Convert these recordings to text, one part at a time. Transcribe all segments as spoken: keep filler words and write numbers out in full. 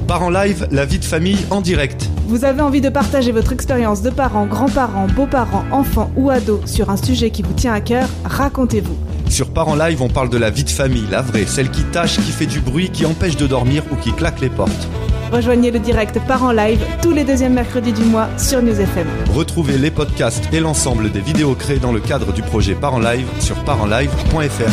Parents Live, la vie de famille en direct. Vous avez envie de partager votre expérience de parents, grands-parents, beaux-parents, enfants ou ados sur un sujet qui vous tient à cœur, racontez-vous. Sur Parents Live, on parle de la vie de famille, la vraie, celle qui tâche, qui fait du bruit, qui empêche de dormir ou qui claque les portes. Rejoignez le direct Parents Live tous les deuxièmes mercredis du mois sur News F M. Retrouvez les podcasts et l'ensemble des vidéos créées dans le cadre du projet Parents Live sur parents live point f r.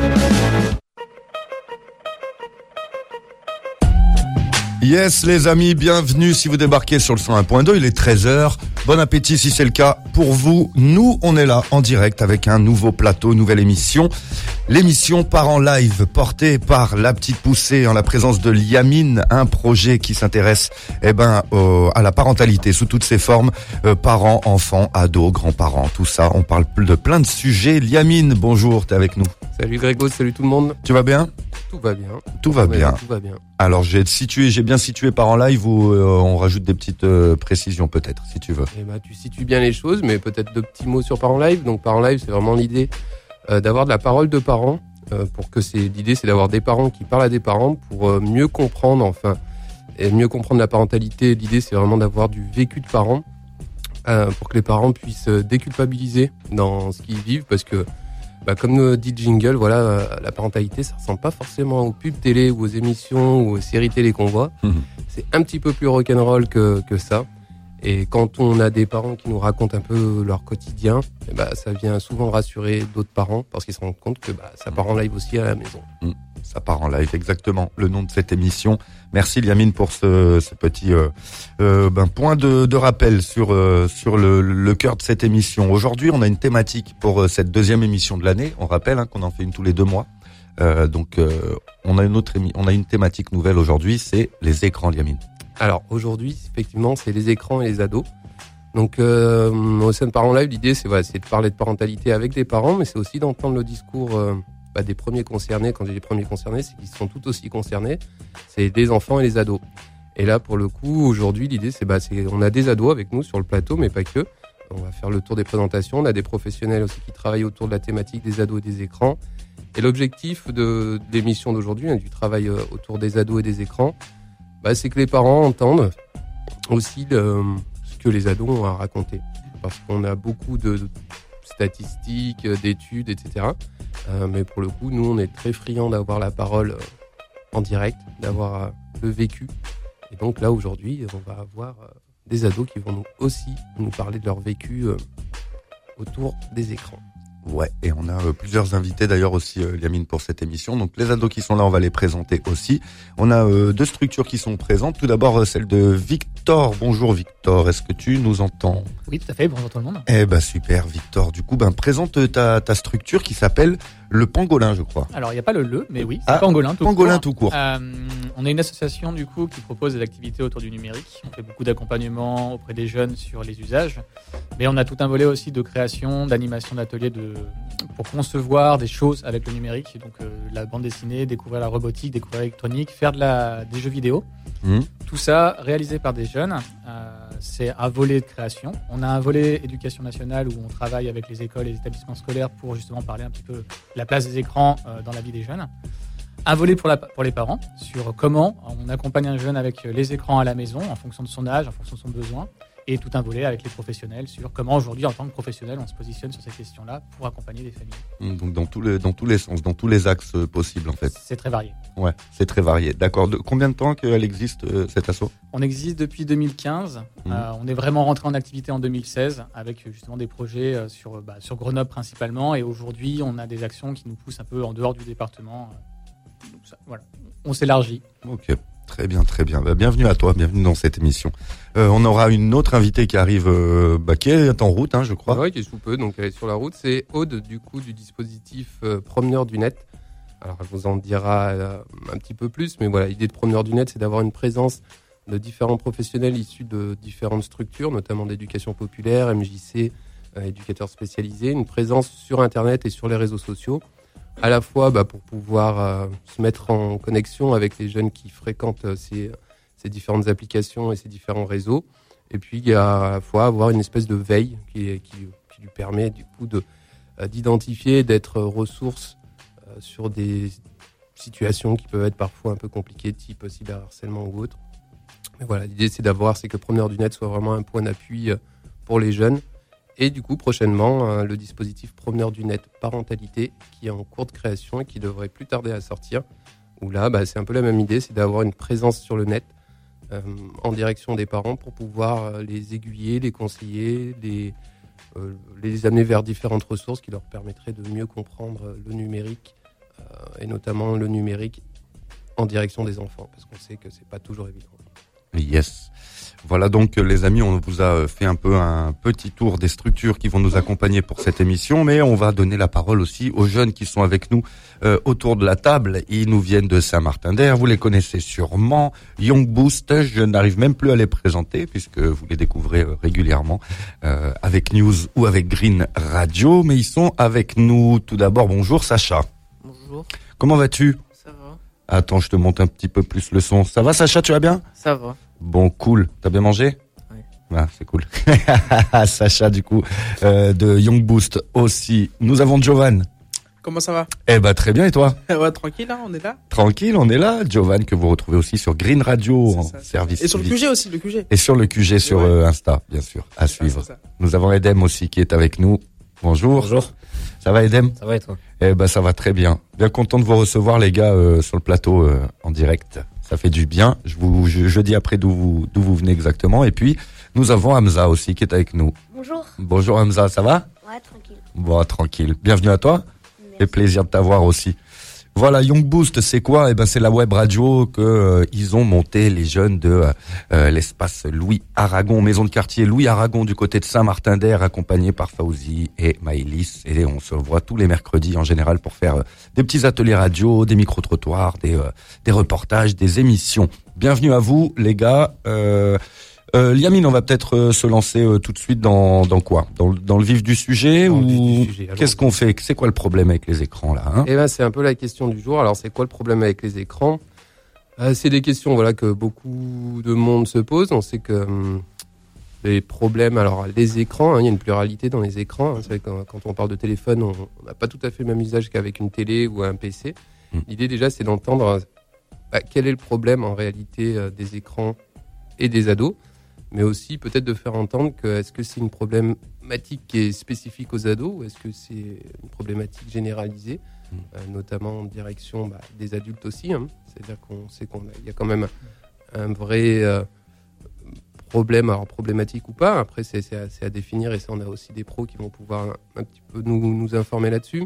Yes les amis, bienvenue si vous débarquez sur le cent un point deux, il est treize heures. Bon appétit si c'est le cas pour vous. Nous, on est là en direct avec un nouveau plateau, nouvelle émission. L'émission Parents Live portée par La Petite Poussée en la présence de Liamine, un projet qui s'intéresse eh ben, euh, à la parentalité sous toutes ses formes. Euh, parents, enfants, ados, grands-parents, tout ça. On parle de plein de sujets. Liamine, bonjour, t'es avec nous. Salut Grégo, salut tout le monde. Tu vas bien ? Tout va bien. Tout va bien. Tout va bien. Alors j'ai situé, j'ai bien situé Parents Live ou euh, on rajoute des petites euh, précisions peut-être, si tu veux. Eh ben, tu situes bien les choses, mais peut-être deux petits mots sur Parents Live. Donc Parents Live, c'est vraiment l'idée euh, d'avoir de la parole de parents. Euh, pour que c'est l'idée, c'est d'avoir des parents qui parlent à des parents pour euh, mieux comprendre, enfin, et mieux comprendre la parentalité. L'idée, c'est vraiment d'avoir du vécu de parents euh, pour que les parents puissent déculpabiliser dans ce qu'ils vivent, parce que bah, comme dit Jingle, voilà, euh, la parentalité, ça ressemble pas forcément aux pubs télé ou aux émissions ou aux séries télé qu'on voit. Mmh. C'est un petit peu plus rock'n'roll que, que ça. Et quand on a des parents qui nous racontent un peu leur quotidien, eh bah, ça vient souvent rassurer d'autres parents parce qu'ils se rendent compte que bah, ça part en live aussi à la maison. Mmh. Ça part en live, exactement. Le nom de cette émission. Merci Liamine pour ce, ce petit euh, euh, ben, point de, de rappel sur euh, sur le, le cœur de cette émission. Aujourd'hui, on a une thématique pour euh, cette deuxième émission de l'année. On rappelle hein, qu'on en fait une tous les deux mois. Euh, donc, euh, on a une autre émi- on a une thématique nouvelle aujourd'hui, c'est les écrans, Liamine. Alors aujourd'hui, effectivement, c'est les écrans et les ados. Donc euh, au sein de Parents Live, l'idée c'est, voilà, c'est de parler de parentalité avec des parents, mais c'est aussi d'entendre le discours euh, bah, des premiers concernés. Quand je dis les premiers concernés, c'est qu'ils sont tout aussi concernés. C'est les enfants et les ados. Et là, pour le coup, aujourd'hui, l'idée c'est, bah, c'est on a des ados avec nous sur le plateau, mais pas que. On va faire le tour des présentations. On a des professionnels aussi qui travaillent autour de la thématique des ados et des écrans. Et l'objectif de, de l'émission d'aujourd'hui, hein, du travail euh, autour des ados et des écrans, bah, c'est que les parents entendent aussi le, ce que les ados ont à raconter. Parce qu'on a beaucoup de statistiques, d'études, et cetera. Euh, mais pour le coup, nous, on est très friands d'avoir la parole en direct, d'avoir euh, le vécu. Et donc là, aujourd'hui, on va avoir euh, des ados qui vont nous aussi nous parler de leur vécu euh, autour des écrans. Ouais, et on a euh, plusieurs invités d'ailleurs aussi, euh, Liamine, pour cette émission. Donc les ados qui sont là, on va les présenter aussi. On a euh, deux structures qui sont présentes. Tout d'abord, euh, celle de Victor. Bonjour Victor, est-ce que tu nous entends ? Oui, tout à fait, bonjour tout le monde. Eh ben super Victor. Du coup, ben présente ta, ta structure qui s'appelle Le Pangolin, je crois. Alors, il n'y a pas le le, mais oui, c'est ah, Pangolin tout Pangolin court. tout court. Euh, on est une association du coup qui propose des activités autour du numérique. On fait beaucoup d'accompagnement auprès des jeunes sur les usages. Mais on a tout un volet aussi de création, d'animation d'ateliers de, pour concevoir des choses avec le numérique. Donc euh, la bande dessinée, découvrir la robotique, découvrir l'électronique, faire de la, des jeux vidéo. Mmh. Tout ça réalisé par des jeunes. Euh, c'est un volet de création. On a un volet éducation nationale où on travaille avec les écoles et les établissements scolaires pour justement parler un petit peu de la place des écrans euh, dans la vie des jeunes. Un volet pour, la, pour les parents sur comment on accompagne un jeune avec les écrans à la maison en fonction de son âge, en fonction de son besoin. Et tout un volet avec les professionnels sur comment aujourd'hui, en tant que professionnel, on se positionne sur ces questions-là pour accompagner les familles. Donc dans tous les, dans tous les sens, dans tous les axes possibles en fait. C'est très varié. Ouais, c'est très varié. D'accord. De, combien de temps qu'elle existe euh, cette asso ? On existe depuis deux mille quinze. Mmh. Euh, on est vraiment rentré en activité en deux mille seize avec justement des projets sur, bah, sur Grenoble principalement. Et aujourd'hui, on a des actions qui nous poussent un peu en dehors du département. Donc ça, voilà, on s'élargit. Ok. Très bien, très bien. Bah, bienvenue à toi, bienvenue dans cette émission. Euh, on aura une autre invitée qui arrive, euh, bah, qui est en route, hein, je crois. Oui, qui est sous peu, donc elle est sur la route. C'est Aude, du coup, du dispositif euh, Promeneur du Net. Alors, elle vous en dira euh, un petit peu plus, mais voilà, l'idée de Promeneur du Net, c'est d'avoir une présence de différents professionnels issus de différentes structures, notamment d'éducation populaire, M J C, euh, éducateurs spécialisés, une présence sur Internet et sur les réseaux sociaux, à la fois bah, pour pouvoir euh, se mettre en connexion avec les jeunes qui fréquentent euh, ces, ces différentes applications et ces différents réseaux, et puis à la fois avoir une espèce de veille qui, qui, qui lui permet du coup de, euh, d'identifier, d'être ressource euh, sur des situations qui peuvent être parfois un peu compliquées, type cyberharcèlement ou autre. Mais voilà, l'idée c'est d'avoir, c'est que Promeneurs du Net soit vraiment un point d'appui pour les jeunes. Et du coup, prochainement, le dispositif Promeneurs du Net Parentalité qui est en cours de création et qui devrait plus tarder à sortir. Où là, bah, c'est un peu la même idée, c'est d'avoir une présence sur le net euh, en direction des parents pour pouvoir les aiguiller, les conseiller, les, euh, les amener vers différentes ressources qui leur permettraient de mieux comprendre le numérique euh, et notamment le numérique en direction des enfants, parce qu'on sait que c'est pas toujours évident. Yes. Voilà donc les amis, on vous a fait un peu un petit tour des structures qui vont nous accompagner pour cette émission, mais on va donner la parole aussi aux jeunes qui sont avec nous euh, autour de la table. Ils nous viennent de Saint-Martin-d'Air, vous les connaissez sûrement. Young Boost, je n'arrive même plus à les présenter puisque vous les découvrez régulièrement euh, avec News ou avec Green Radio, mais ils sont avec nous. Tout d'abord, bonjour Sacha. Bonjour. Comment vas-tu ? Ça va. Attends, je te monte un petit peu plus le son. Ça va Sacha, tu vas bien ? Ça va. Bon, cool. T'as bien mangé ? Oui. Ah, c'est cool. Sacha, du coup, euh, de Young Boost aussi. Nous avons Jovan. Comment ça va ? Eh ben, très bien, et toi ? Ouais, tranquille, hein, on est là. Tranquille, on est là. Jovan, que vous retrouvez aussi sur Green Radio, C'est en ça, c'est service ça. Et sur le civique. Q G aussi, le Q G. Et sur le Q G, sur ouais. euh, Insta, bien sûr, à C'est ça, suivre. c'est ça. Nous avons Edem aussi qui est avec nous. Bonjour. Bonjour. Ça va, Edem ? Ça va et toi ? Eh ben, ça va très bien. Bien content de vous recevoir, les gars, euh, sur le plateau, euh, en direct. Ça fait du bien. Je vous, je, je dis après d'où vous, d'où vous venez exactement. Et puis, nous avons Hamza aussi qui est avec nous. Bonjour. Bonjour Hamza, ça va ? Ouais, tranquille. Bon, tranquille. Bienvenue à toi. Merci. Et plaisir de t'avoir aussi. Voilà, Young Boost, c'est quoi ? Eh ben, c'est la web radio que euh, ils ont monté les jeunes de euh, l'espace Louis Aragon, maison de quartier Louis Aragon du côté de Saint-Martin-d'Air, accompagné par Fauzi et Maëlys. Et on se voit tous les mercredis en général pour faire euh, des petits ateliers radio, des micro-trottoirs, des euh, des reportages, des émissions. Bienvenue à vous, les gars. Euh, Euh, Liamine, on va peut-être euh, se lancer euh, tout de suite dans dans quoi ? Dans, le- dans le vif du sujet Dans ou le vif du sujet, allons-y. qu'est-ce qu'on fait ? C'est quoi le problème avec les écrans là hein ? Et ben c'est un peu la question du jour. Alors c'est quoi le problème avec les écrans ? euh, C'est des questions voilà que beaucoup de monde se pose. On sait que hum, les problèmes, alors les écrans, hein, il y a une pluralité dans les écrans. Hein. C'est vrai que quand, quand on parle de téléphone, on on n'a pas tout à fait le même usage qu'avec une télé ou un P C. Mm. L'idée déjà, c'est d'entendre bah, quel est le problème en réalité euh, des écrans et des ados, mais aussi peut-être de faire entendre que est-ce que c'est une problématique qui est spécifique aux ados ou est-ce que c'est une problématique généralisée, Mm. euh, notamment en direction bah, des adultes aussi. Hein. C'est-à-dire qu'on sait qu'il y a quand même un vrai euh, problème, alors problématique ou pas. Après, c'est, c'est, à, c'est à définir et ça, on a aussi des pros qui vont pouvoir un, un petit peu nous, nous informer là-dessus.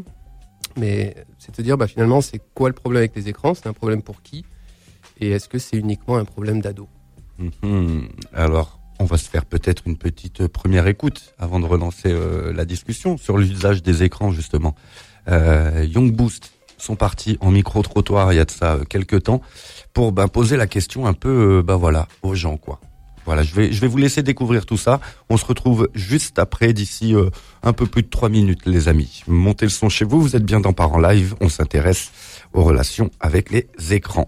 Mais c'est de dire bah, finalement, c'est quoi le problème avec les écrans ? C'est un problème pour qui ? Et est-ce que c'est uniquement un problème d'ado ? Mhm. Alors, on va se faire peut-être une petite première écoute avant de relancer euh, la discussion sur l'usage des écrans, justement. Euh, Young Boost sont partis en micro-trottoir il y a de ça euh, quelques temps pour ben, poser la question un peu euh, ben, voilà, aux gens. Quoi. Voilà, je vais, je vais vous laisser découvrir tout ça. On se retrouve juste après, d'ici euh, un peu plus de trois minutes, les amis. Montez le son chez vous, vous êtes bien dans Parents Live. On s'intéresse aux relations avec les écrans.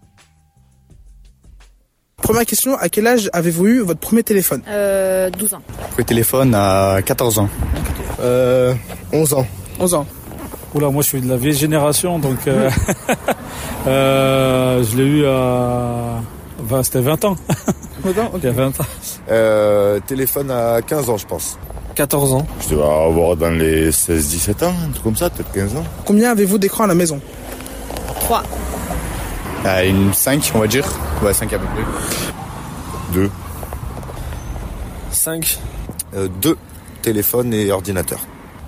Première question, à quel âge avez-vous eu votre premier téléphone ? Euh, douze ans. Le téléphone à quatorze ans. Euh, onze ans. onze ans. Oula, moi je suis de la vieille génération, donc euh, euh, je l'ai eu à... Enfin, c'était vingt ans. vingt ans, ok. Il y a vingt ans. Euh, téléphone à quinze ans, je pense. quatorze ans. Je dois avoir dans les seize dix-sept ans, un truc comme ça, peut-être quinze ans. Combien avez-vous d'écrans à la maison ? trois. À une cinq, on va dire. Ouais, cinq à peu près. Deux. cinq. Euh, deux téléphones et ordinateurs.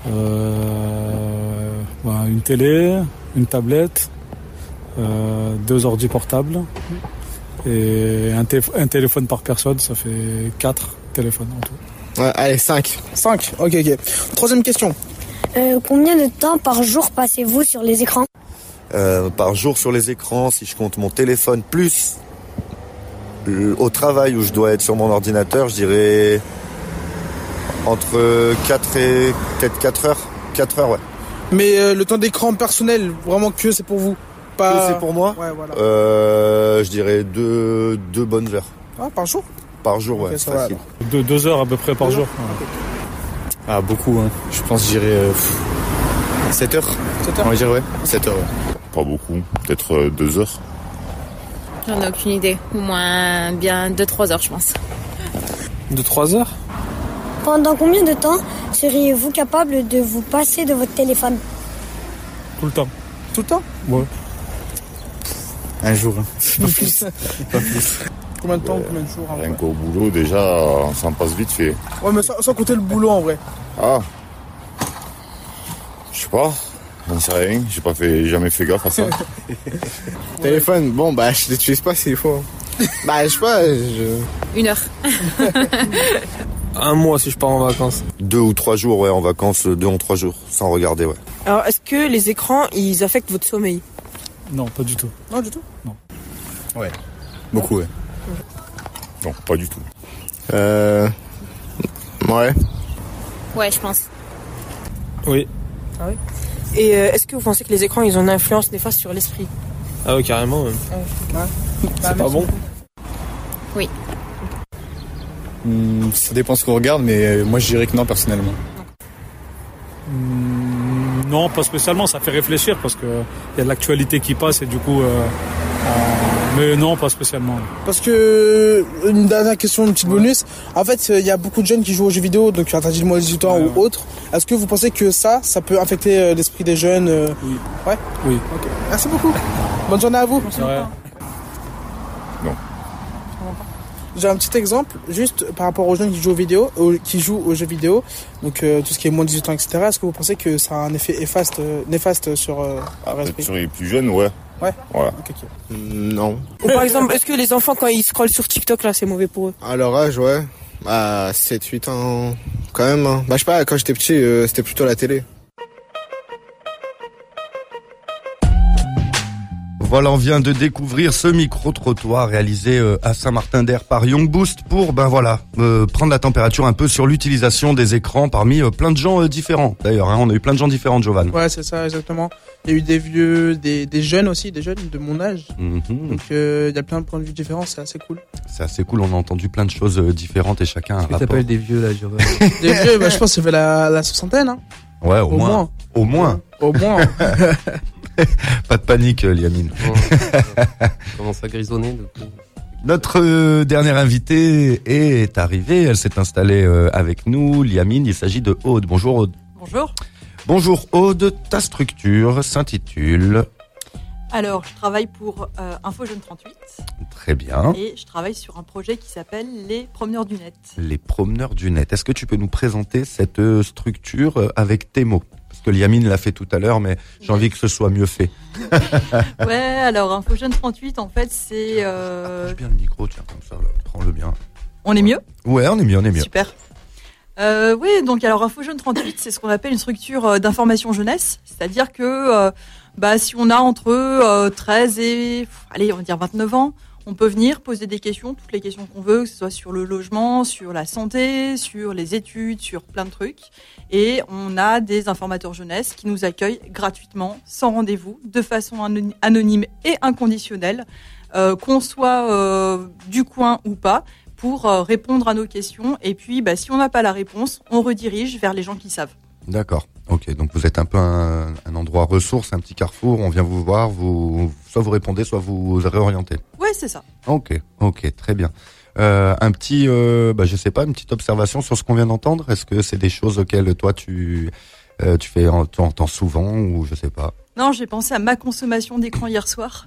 Euh, bah, une télé, une tablette, euh, deux ordi portables et un, téf- un téléphone par personne, ça fait quatre téléphones en tout. Ouais, allez, cinq. cinq, ok, ok. Troisième question. Euh, combien de temps par jour passez-vous sur les écrans ? Euh, par jour sur les écrans, si je compte mon téléphone plus euh, au travail où je dois être sur mon ordinateur, je dirais entre quatre et peut-être quatre heures. quatre heures, ouais. Mais euh, le temps d'écran personnel, vraiment que c'est pour vous ? Pas... Que c'est pour moi ? Ouais, voilà. Euh, je dirais deux, deux bonnes heures. Ah, par jour ? Par jour, ouais, Ok, ça facile. va, De, deux heures à peu près par Deux jour. heures. Ah, beaucoup, hein. Je pense, je dirais euh, sept heures. sept On heures. va dire, ouais. sept heures, ouais. Pas beaucoup, peut-être euh, deux heures. J'en ai aucune idée. Au moins bien deux trois heures, je pense. deux trois heures? Pendant combien de temps seriez-vous capable de vous passer de votre téléphone? Tout le temps. Tout le temps? Ouais. Un jour. Hein. Pas plus. Pas plus. Combien de temps, Ouais. combien de jours? Rien qu'au boulot, déjà, ça en passe vite fait. Ouais, mais sans, sans compter le boulot en vrai. Ah. Je sais pas. J'en sais rien. J'ai pas fait, jamais fait gaffe à ça. Téléphone, bon, bah, je l'utilise pas s'il faut. Bah, je sais pas, je... Une heure. Un mois si je pars en vacances. Deux ou trois jours, ouais, en vacances, deux ou trois jours, sans regarder, ouais. Alors, est-ce que les écrans, ils affectent votre sommeil? Non, pas du tout. Non, du tout? Non. Ouais. Beaucoup, ouais. Non, pas du tout. Euh... Ouais. Ouais, je pense. Oui. Ah oui. Et euh, est-ce que vous pensez que les écrans, ils ont une influence néfaste sur l'esprit? Ah ouais, carrément. Ouais. Ouais. C'est pas bon? Oui. Hmm, ça dépend ce qu'on regarde, mais euh, moi je dirais que non, personnellement. Hmm, non, pas spécialement. Ça fait réfléchir parce que il y a de l'actualité qui passe et du coup... Euh, euh, mais non, pas spécialement. Parce que, une dernière question, une petite bonus. En fait, il y a beaucoup de jeunes qui jouent aux jeux vidéo, donc interdit de moins de dix-huit ans Ouais. ou autre. Est-ce que vous pensez que ça, ça peut affecter euh, l'esprit des jeunes euh... Oui. Ouais? Oui. Ok. Merci beaucoup. Bonne journée à vous. Ouais. Non. J'ai un petit exemple, juste par rapport aux jeunes qui jouent aux vidéos, aux- qui jouent aux jeux vidéo, donc euh, tout ce qui est moins de dix-huit ans, et cetera. Est-ce que vous pensez que ça a un effet néfaste, euh, néfaste sur euh, Ah, leur peut-être esprit? sur les plus jeunes, ouais. Ouais. Voilà. Ok, ok. Hmm, non. Ou par exemple, est-ce que les enfants, quand ils scrollent sur TikTok, là, c'est mauvais pour eux? À leur âge, ouais. À sept huit ans, quand même. Hein. Bah, je sais pas, quand j'étais petit, euh, c'était plutôt la télé. Voilà, on vient de découvrir ce micro-trottoir réalisé euh, à Saint-Martin-d'Air par Young Boost pour, ben voilà, euh, prendre la température un peu sur l'utilisation des écrans parmi euh, plein de gens euh, différents. D'ailleurs, hein, on a eu plein de gens différents, Jovan. Ouais, c'est ça, exactement. Il y a eu des vieux, des, des jeunes aussi, des jeunes de mon âge. Mhm. Donc euh, il y a plein de points de vue différents, c'est assez cool. C'est assez cool, on a entendu plein de choses euh, différentes et chacun a un Tu rapport. t'appelles des vieux là, Giovanni. Des vieux, bah, je pense que ça fait la, la soixantaine. Hein. Ouais, au, Au moins. moins. Au moins. Au moins. Pas de panique, euh, Liamine. Bon, commence à grisonner. Du coup. Notre euh, dernière invitée est arrivée, elle s'est installée euh, avec nous, Liamine, il s'agit de Aude. Bonjour Aude. Bonjour. Bonjour Aude, ta structure s'intitule... Alors, je travaille pour euh, InfoJeune trente-huit. Très bien. Et je travaille sur un projet qui s'appelle Les Promeneurs du Net. Les promeneurs du net. Est-ce que tu peux nous présenter cette euh, structure euh, avec tes mots? Parce que Liamine l'a fait tout à l'heure, mais j'ai envie que ce soit mieux fait. Ouais, alors InfoJeune trente-huit, en fait, c'est... Euh... Approche bien le micro, tiens, comme ça, là. Prends-le bien. On est mieux? Ouais, on est mieux, on est mieux. Super. Euh, oui, donc alors InfoJeune trente-huit, c'est ce qu'on appelle une structure euh, d'information jeunesse. C'est-à-dire que euh, bah, si on a entre euh, treize et, pff, allez, on va dire vingt-neuf ans, on peut venir poser des questions, toutes les questions qu'on veut, que ce soit sur le logement, sur la santé, sur les études, sur plein de trucs. Et on a des informateurs jeunesse qui nous accueillent gratuitement, sans rendez-vous, de façon anony- anonyme et inconditionnelle, euh, qu'on soit euh, du coin ou pas, pour euh, répondre à nos questions. Et puis, bah, si on n'a pas la réponse, on redirige vers les gens qui savent. D'accord. Ok, donc vous êtes un peu un, un endroit ressource, un petit carrefour. On vient vous voir, vous soit vous répondez, soit vous réorientez. Ouais, c'est ça. Ok, ok, très bien. Euh, un petit, euh, bah, je sais pas, une petite observation sur ce qu'on vient d'entendre. Est-ce que c'est des choses auxquelles toi tu euh, tu fais tu entends souvent ou je sais pas? Non, j'ai pensé à ma consommation d'écran hier soir.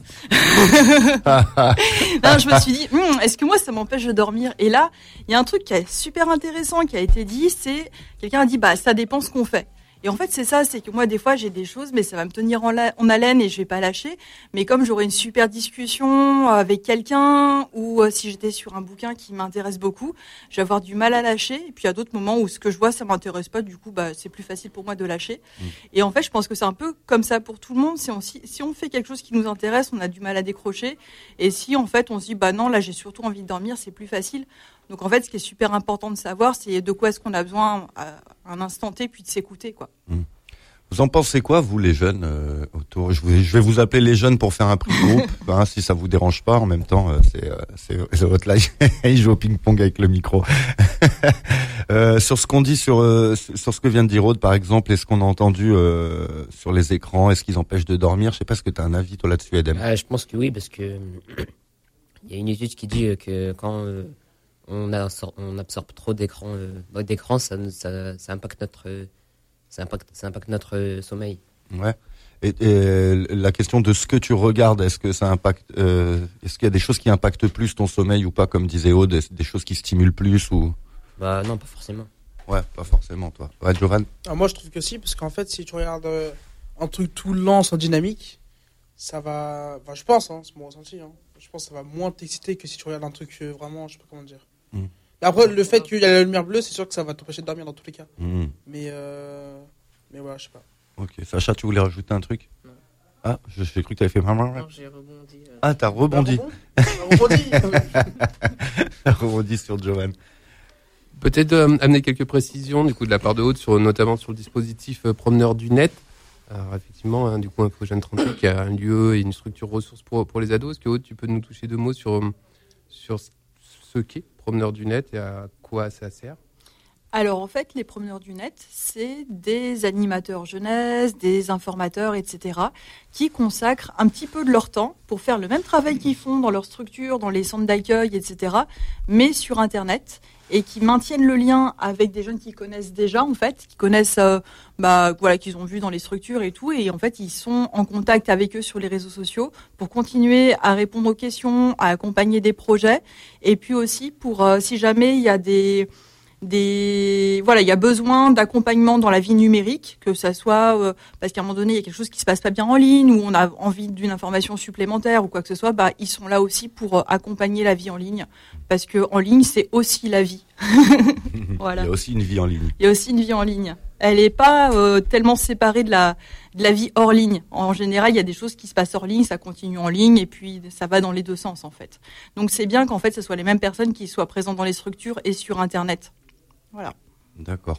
Non, je me suis dit, hm, est-ce que moi ça m'empêche de dormir? Et là, il y a un truc qui est super intéressant qui a été dit, c'est quelqu'un a dit, bah ça dépend ce qu'on fait. Et en fait, c'est ça, c'est que moi, des fois, j'ai des choses, mais ça va me tenir en, la- en haleine et je vais pas lâcher. Mais comme j'aurai une super discussion avec quelqu'un ou euh, si j'étais sur un bouquin qui m'intéresse beaucoup, je vais avoir du mal à lâcher. Et puis, il y a d'autres moments où ce que je vois, ça m'intéresse pas. Du coup, bah, c'est plus facile pour moi de lâcher. Mmh. Et en fait, je pense que c'est un peu comme ça pour tout le monde. Si on, si, si on fait quelque chose qui nous intéresse, on a du mal à décrocher. Et si, en fait, on se dit, bah non, là, j'ai surtout envie de dormir, c'est plus facile. Donc, en fait, ce qui est super important de savoir, c'est de quoi est-ce qu'on a besoin à un instant T, puis de s'écouter, quoi. Mmh. Vous en pensez quoi, vous, les jeunes euh, autour? Je vais, je vais vous appeler les jeunes pour faire un prix de groupe, hein, si ça vous dérange pas. En même temps, euh, c'est, euh, c'est, c'est votre live. Il joue au ping-pong avec le micro. euh, sur ce qu'on dit, sur euh, sur ce que vient de dire Aude, par exemple, est-ce qu'on a entendu euh, sur les écrans, est-ce qu'ils empêchent de dormir? Je sais pas, est-ce que tu as un avis toi là-dessus, Edem? Ah, je pense que oui, parce que Il y a une étude qui dit que quand euh, on, a, on absorbe trop d'écran, euh, d'écran ça, ça, ça impacte notre, ça impacte, ça impacte notre sommeil. Ouais. Et, et la question de ce que tu regardes, est-ce que ça impacte, euh, est-ce qu'il y a des choses qui impactent plus ton sommeil ou pas, comme disait Aude, des, des choses qui stimulent plus ou? Bah non, pas forcément. Ouais, pas forcément, toi. Ouais, Jovan? Alors moi, je trouve que si, parce qu'en fait, si tu regardes euh, un truc tout lent, sans dynamique, ça va, enfin, je pense, hein, c'est mon ressenti, hein, je pense que ça va moins t'exciter que si tu regardes un truc euh, vraiment, je sais pas comment dire. Mm. Mais après, le fait qu'il y a la lumière bleue, c'est sûr que ça va t'empêcher de dormir dans tous les cas. Mm. Mais, euh, mais voilà, je sais pas. Ok, Sacha, tu voulais rajouter un truc? Non. Ah, j'ai cru que tu avais fait maman. Non, j'ai rebondi. Euh... Ah, t'as rebondi. T'as rebondi. T'as rebondi sur Jovan. Peut-être euh, amener quelques précisions du coup de la part de Aude, sur, notamment sur le dispositif euh, promeneur du net. Alors effectivement, hein, du coup, InfoJeunes trente-huit qui a un lieu et une structure ressource pour, pour les ados. Est-ce que Aude, tu peux nous toucher deux mots sur, sur ce qu'est promeneur du net et à quoi ça sert? Alors en fait, les promeneurs du net, c'est des animateurs jeunesse, des informateurs, et cetera, qui consacrent un petit peu de leur temps pour faire le même travail qu'ils font dans leur structure, dans les centres d'accueil, et cetera, mais sur Internet, et qui maintiennent le lien avec des jeunes qui connaissent déjà, en fait, qui connaissent, euh, bah, voilà, qu'ils ont vu dans les structures et tout, et en fait, ils sont en contact avec eux sur les réseaux sociaux pour continuer à répondre aux questions, à accompagner des projets, et puis aussi pour, euh, si jamais il y a des... Des voilà, il y a besoin d'accompagnement dans la vie numérique, que ça soit euh, parce qu'à un moment donné il y a quelque chose qui se passe pas bien en ligne ou on a envie d'une information supplémentaire ou quoi que ce soit, bah ils sont là aussi pour euh, accompagner la vie en ligne, parce que en ligne c'est aussi la vie. Voilà. Il y a aussi une vie en ligne. Il y a aussi une vie en ligne. Elle est pas euh, tellement séparée de la de la vie hors ligne. En général, il y a des choses qui se passent hors ligne, ça continue en ligne et puis ça va dans les deux sens en fait. Donc c'est bien qu'en fait ce soit les mêmes personnes qui soient présentes dans les structures et sur Internet. Voilà. D'accord.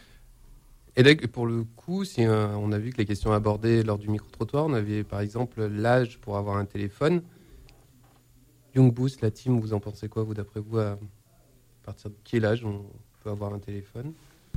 Et là, pour le coup, si euh, on a vu que les questions abordées lors du micro-trottoir, on avait par exemple l'âge pour avoir un téléphone. Young Boost, la team, vous en pensez quoi, vous, d'après vous, à partir de quel âge on peut avoir un téléphone?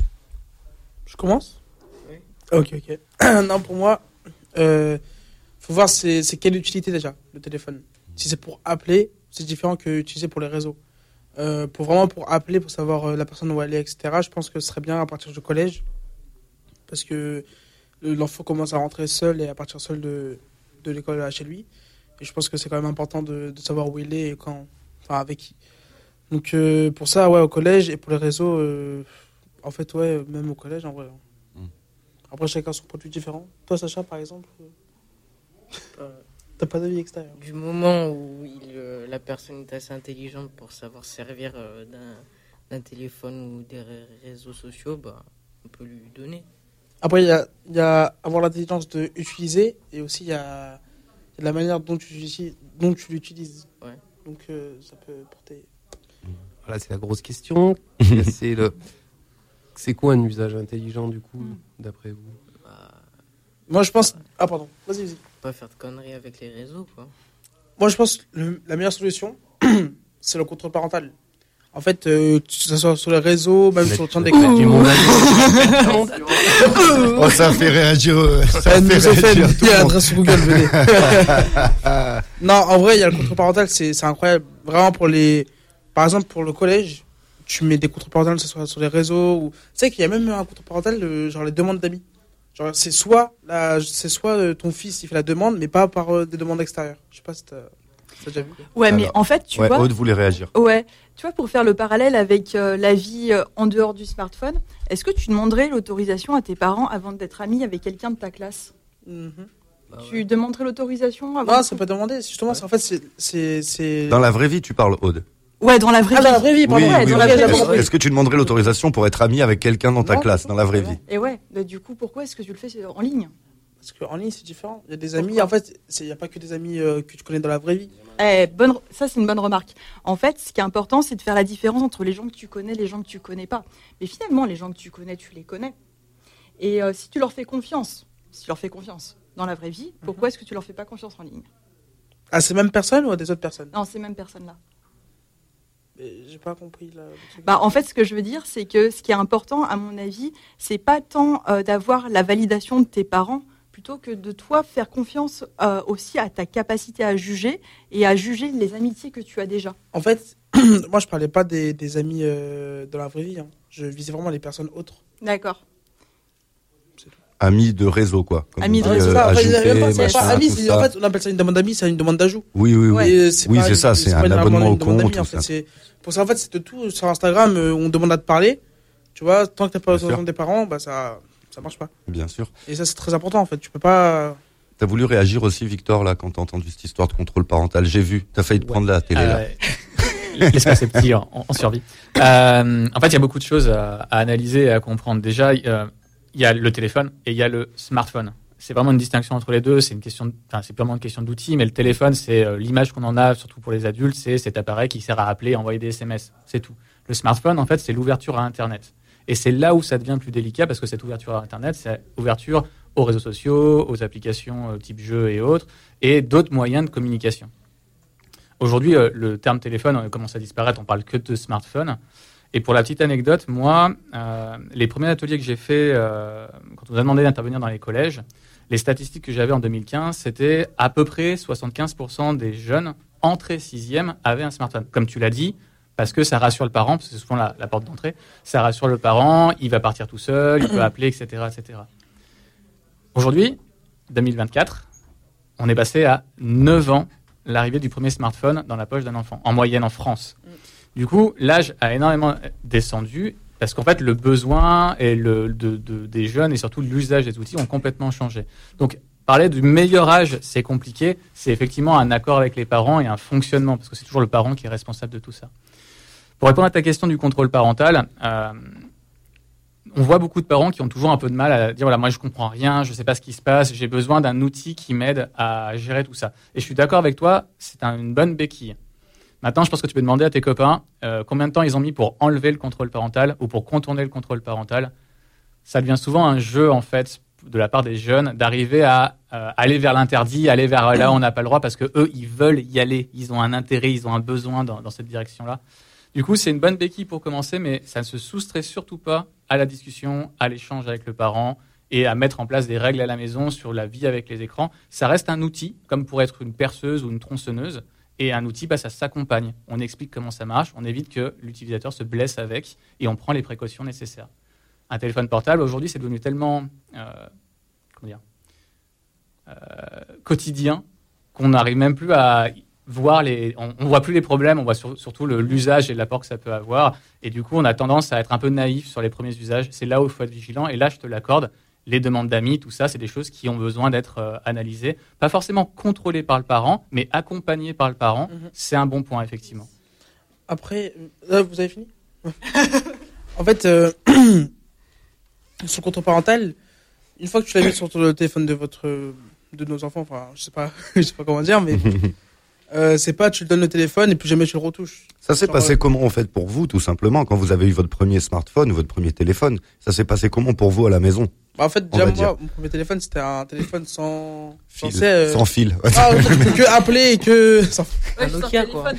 Je commence? Oui. Ok, ok. Non, pour moi, euh, faut voir c'est, c'est quelle utilité déjà, le téléphone. Si c'est pour appeler, c'est différent que utiliser pour les réseaux. Euh, pour vraiment pour appeler, pour savoir euh, la personne où elle est, et cetera. Je pense que ce serait bien à partir du collège, parce que l'enfant commence à rentrer seul et à partir seul de, de l'école à chez lui. Et je pense que c'est quand même important de, de savoir où il est et quand, enfin avec qui. Donc euh, pour ça, ouais, au collège, et pour les réseaux, euh, en fait, ouais, même au collège, en vrai. Mm. Après, chacun son produit différent. Toi, Sacha, par exemple, euh, t'as pas d'avis extérieur? Du moment où il, euh, la personne est assez intelligente pour savoir servir euh, d'un, d'un téléphone ou des réseaux sociaux, bah, on peut lui donner. Après, il y a, y a avoir l'intelligence de utiliser, et aussi il y a, y a la manière dont tu, dont tu l'utilises. Ouais. Donc euh, ça peut porter. Voilà, c'est la grosse question. c'est, le... c'est quoi un usage intelligent, du coup, mm. d'après vous? Bah... Moi, je pense... Ah, pardon. Vas-y, vas-y. Pas faire de conneries avec les réseaux, quoi. Moi, je pense que le, la meilleure solution, c'est le contrôle parental. En fait, euh, que ce soit sur les réseaux, même sur le temps d'écran. Oh, ça fait réagir. Ça, ça fait réagir. Il y a l'adresse Google, venez. Non, en vrai, il y a le contrôle parental, c'est, c'est incroyable. Vraiment pour les... Par exemple, pour le collège, tu mets des contrôles parentaux, que ce soit sur les réseaux. Ou... Tu sais qu'il y a même un contrôle parental, euh, genre les demandes d'amis. Genre, c'est soit, la, c'est soit euh, ton fils, il fait la demande, mais pas par euh, des demandes extérieures. Je sais pas si t'as... T'as déjà vu? Ouais, alors, mais en fait, tu ouais, vois... Aude voulait réagir. Ouais, tu vois, pour faire le parallèle avec euh, la vie euh, en dehors du smartphone, est-ce que tu demanderais l'autorisation à tes parents avant d'être ami avec quelqu'un de ta classe? Mm-hmm. Bah ouais. Tu demanderais l'autorisation avant? Non, c'est pas demander. Justement, ouais. c'est, en fait, c'est, c'est, c'est... Dans la vraie vie, tu parles, Aude? Ouais, dans la vraie ah, vie. Dans la vraie vie, pardon. Oui, ouais, oui, dans oui. la vraie Est-ce, vie. est-ce que tu demanderais l'autorisation pour être ami avec quelqu'un dans ta non, classe, dans la vraie vie? Et ouais, bah, du coup, pourquoi est-ce que tu le fais en ligne? Parce qu'en ligne, c'est différent. Il y a des amis, en fait, il n'y a pas que des amis euh, que tu connais dans la vraie vie. Eh, bonne, ça, c'est une bonne remarque. En fait, ce qui est important, c'est de faire la différence entre les gens que tu connais et les gens que tu connais pas. Mais finalement, les gens que tu connais, tu les connais. Et euh, si tu leur fais confiance, si tu leur fais confiance dans la vraie vie, pourquoi est-ce que tu leur fais pas confiance en ligne? À ces mêmes personnes ou à des autres personnes? Non, ces mêmes personnes-là. Mais j'ai pas compris là. Bah, en fait, ce que je veux dire, c'est que ce qui est important, à mon avis, c'est pas tant euh, d'avoir la validation de tes parents, plutôt que de toi faire confiance euh, aussi à ta capacité à juger et à juger les amitiés que tu as déjà. En fait, moi, je parlais pas des, des amis euh, dans la vraie vie. Hein. Je visais vraiment les personnes autres. D'accord. Amis de réseau, quoi. Comme Amis on de dit, réseau. euh, Ça, en fait, ajouter, c'est pas- c'est machin, pas amis, tout c'est- ça. en fait, on appelle ça une demande d'amis, c'est une demande d'ajout. Oui, oui, oui. Ouais. Et c'est Oui, pas c'est une- ça, c'est pas un généralement abonnement une au demande compte, d'amis, en tout fait, ça. c'est- Pour ça, en fait, c'est de tout. Sur Instagram, euh, on demande à te parler. Tu vois, tant que t'as pas Bien sûr. l'autorisation des parents, bah, ça, ça marche pas. Bien sûr. Et ça, c'est très important, en fait. Tu peux pas. T'as voulu réagir aussi, Victor, là, quand t'as entendu cette histoire de contrôle parental. J'ai vu. T'as failli te prendre la télé, là. Euh, L'espace est petit, on, on survit. Euh, en fait, il y a beaucoup de choses à, à analyser et à comprendre. Déjà, il euh, y a le téléphone et il y a le smartphone. C'est vraiment une distinction entre les deux. C'est une question, de, enfin, c'est purement une question d'outils. Mais le téléphone, c'est euh, l'image qu'on en a, surtout pour les adultes, c'est cet appareil qui sert à appeler, à envoyer des S M S. C'est tout. Le smartphone, en fait, c'est l'ouverture à Internet. Et c'est là où ça devient plus délicat parce que cette ouverture à Internet, c'est ouverture aux réseaux sociaux, aux applications euh, type jeux et autres, et d'autres moyens de communication. Aujourd'hui, euh, le terme téléphone euh, commence à disparaître. On parle que de smartphone. Et pour la petite anecdote, moi, euh, les premiers ateliers que j'ai faits, euh, quand on nous a demandé d'intervenir dans les collèges, les statistiques que j'avais en deux mille quinze, c'était à peu près soixante-quinze pour cent des jeunes entrés sixième avaient un smartphone. Comme tu l'as dit, parce que ça rassure le parent, parce que c'est souvent la, la porte d'entrée, ça rassure le parent, il va partir tout seul, il peut appeler, et cetera, et cetera. Aujourd'hui, deux mille vingt-quatre, on est passé à neuf ans l'arrivée du premier smartphone dans la poche d'un enfant, en moyenne en France. Du coup, l'âge a énormément descendu parce qu'en fait, le besoin et le, de, de, des jeunes et surtout l'usage des outils ont complètement changé. Donc, parler du meilleur âge, c'est compliqué. C'est effectivement un accord avec les parents et un fonctionnement parce que c'est toujours le parent qui est responsable de tout ça. Pour répondre à ta question du contrôle parental, euh, on voit beaucoup de parents qui ont toujours un peu de mal à dire voilà, moi je comprends rien, je sais pas ce qui se passe, j'ai besoin d'un outil qui m'aide à gérer tout ça. Et je suis d'accord avec toi, c'est un, une bonne béquille. Maintenant, je pense que tu peux demander à tes copains euh, combien de temps ils ont mis pour enlever le contrôle parental ou pour contourner le contrôle parental. Ça devient souvent un jeu, en fait, de la part des jeunes, d'arriver à euh, aller vers l'interdit, aller vers là où on n'a pas le droit, parce que eux, ils veulent y aller. Ils ont un intérêt, ils ont un besoin dans, dans cette direction-là. Du coup, c'est une bonne béquille pour commencer, mais ça ne se soustrait surtout pas à la discussion, à l'échange avec le parent et à mettre en place des règles à la maison sur la vie avec les écrans. Ça reste un outil, comme pourrait être une perceuse ou une tronçonneuse. Et un outil, bah, ça s'accompagne. On explique comment ça marche, on évite que l'utilisateur se blesse avec et on prend les précautions nécessaires. Un téléphone portable, aujourd'hui, c'est devenu tellement euh, comment dire, euh, quotidien qu'on n'arrive même plus à voir les... On ne voit plus les problèmes, on voit sur, surtout le, l'usage et l'apport que ça peut avoir. Et du coup, on a tendance à être un peu naïf sur les premiers usages. C'est là où il faut être vigilant. Et là, je te l'accorde. Les demandes d'amis, tout ça, c'est des choses qui ont besoin d'être euh, analysées. Pas forcément contrôlées par le parent, mais accompagnées par le parent. Mm-hmm. C'est un bon point, effectivement. Après, là, vous avez fini En fait, euh, sur le contrôle parental, une fois que tu l'as mis sur le téléphone de votre, de nos enfants, enfin, je sais pas, je sais pas comment dire, mais euh, c'est pas tu lui donnes le téléphone et puis jamais tu le retouches. Ça s'est Genre, passé euh, comment en fait pour vous, tout simplement, quand vous avez eu votre premier smartphone ou votre premier téléphone? Ça s'est passé comment pour vous à la maison? Bah en fait, on déjà, va moi, dire. mon premier téléphone, c'était un téléphone sans... Fil. Sans, euh... Sans fil. Ah, que appeler et que... Sans, Ouais, Un Nokia, quoi.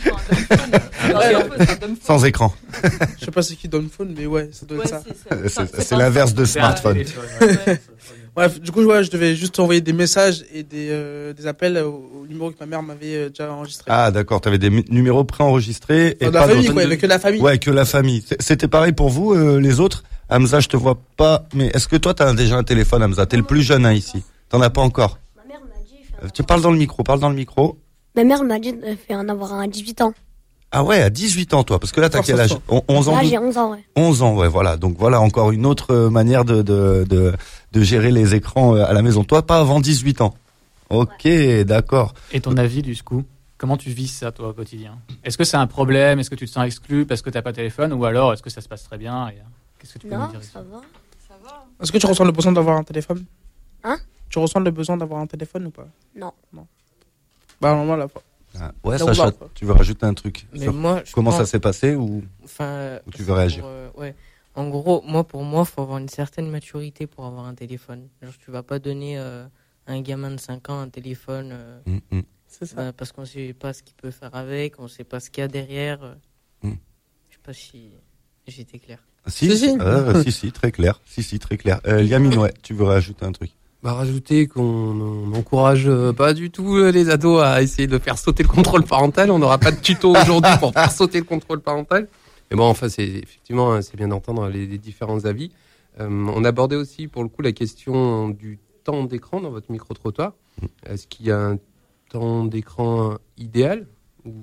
Sans écran. je sais pas c'est qui Phone, mais ouais, ça doit être Ouais, ça. c'est ça. C'est, c'est l'inverse de smartphone. Bref, du coup, ouais, je devais juste envoyer des messages et des, euh, des appels au, au numéro que ma mère m'avait euh, déjà enregistré. Ah d'accord, t'avais des mu- numéros préenregistrés. Enfin, et de la pas famille, d'autres. quoi, mais que la famille. Ouais, que la famille. C'est- C'était pareil pour vous, euh, les autres? Hamza, je te vois pas, mais est-ce que toi, t'as déjà un téléphone, Hamza? T'es le plus jeune, hein, ici. T'en as pas encore? Ma mère m'a dit. Euh, Tu parles dans le micro, parle dans le micro. Ma mère m'a dit de faire en avoir un à dix-huit ans. Ah ouais, à dix-huit ans, toi, parce que là, t'as Oh, quel ça âge? sent. On- onze ans? Là, douze j'ai onze ans, ouais. onze ans, ouais, voilà. Donc voilà, encore une autre euh, manière de, de, de, de gérer les écrans euh, à la maison. Toi, pas avant dix-huit ans. Ok, d'accord. Et ton avis, du coup, comment tu vis ça, toi, au quotidien? Est-ce que c'est un problème? Est-ce que tu te sens exclu parce que tu n'as pas de téléphone? Ou alors, est-ce que ça se passe très bien? Et, euh, qu'est-ce que tu peux Non, nous dire ici? ça va. Est-ce que tu ressens le besoin d'avoir un téléphone? Hein? Tu ressens le besoin d'avoir un téléphone ou pas? Non. Bah, normalement, là, pas. Ah, ouais, Là, on Sacha, va. tu veux rajouter un truc Mais sur moi, je comment ça pense- s'est passé ou Enfin, Ou tu veux c'est réagir pour, euh, ouais. En gros, moi, pour moi, faut avoir une certaine maturité pour avoir un téléphone. Genre, tu vas pas donner euh, à un gamin de cinq ans un téléphone euh, Mm, mm. C'est ça. bah, parce qu'on sait pas ce qu'il peut faire avec, on sait pas ce qu'il y a derrière. euh. Mm. Je sais pas si j'étais clair. Si, Si, si. Ah, si, si, très clair. Si, si, très clair. Euh, Yamine, ouais, tu veux rajouter un truc? Bah, rajouter qu'on n'encourage pas du tout les ados à essayer de faire sauter le contrôle parental. On n'aura pas de tuto aujourd'hui pour faire sauter le contrôle parental. Mais bon, enfin, c'est effectivement, c'est bien d'entendre les, les différents avis. Euh, on abordait aussi, pour le coup, la question du temps d'écran dans votre micro-trottoir. Est-ce qu'il y a un temps d'écran idéal ou,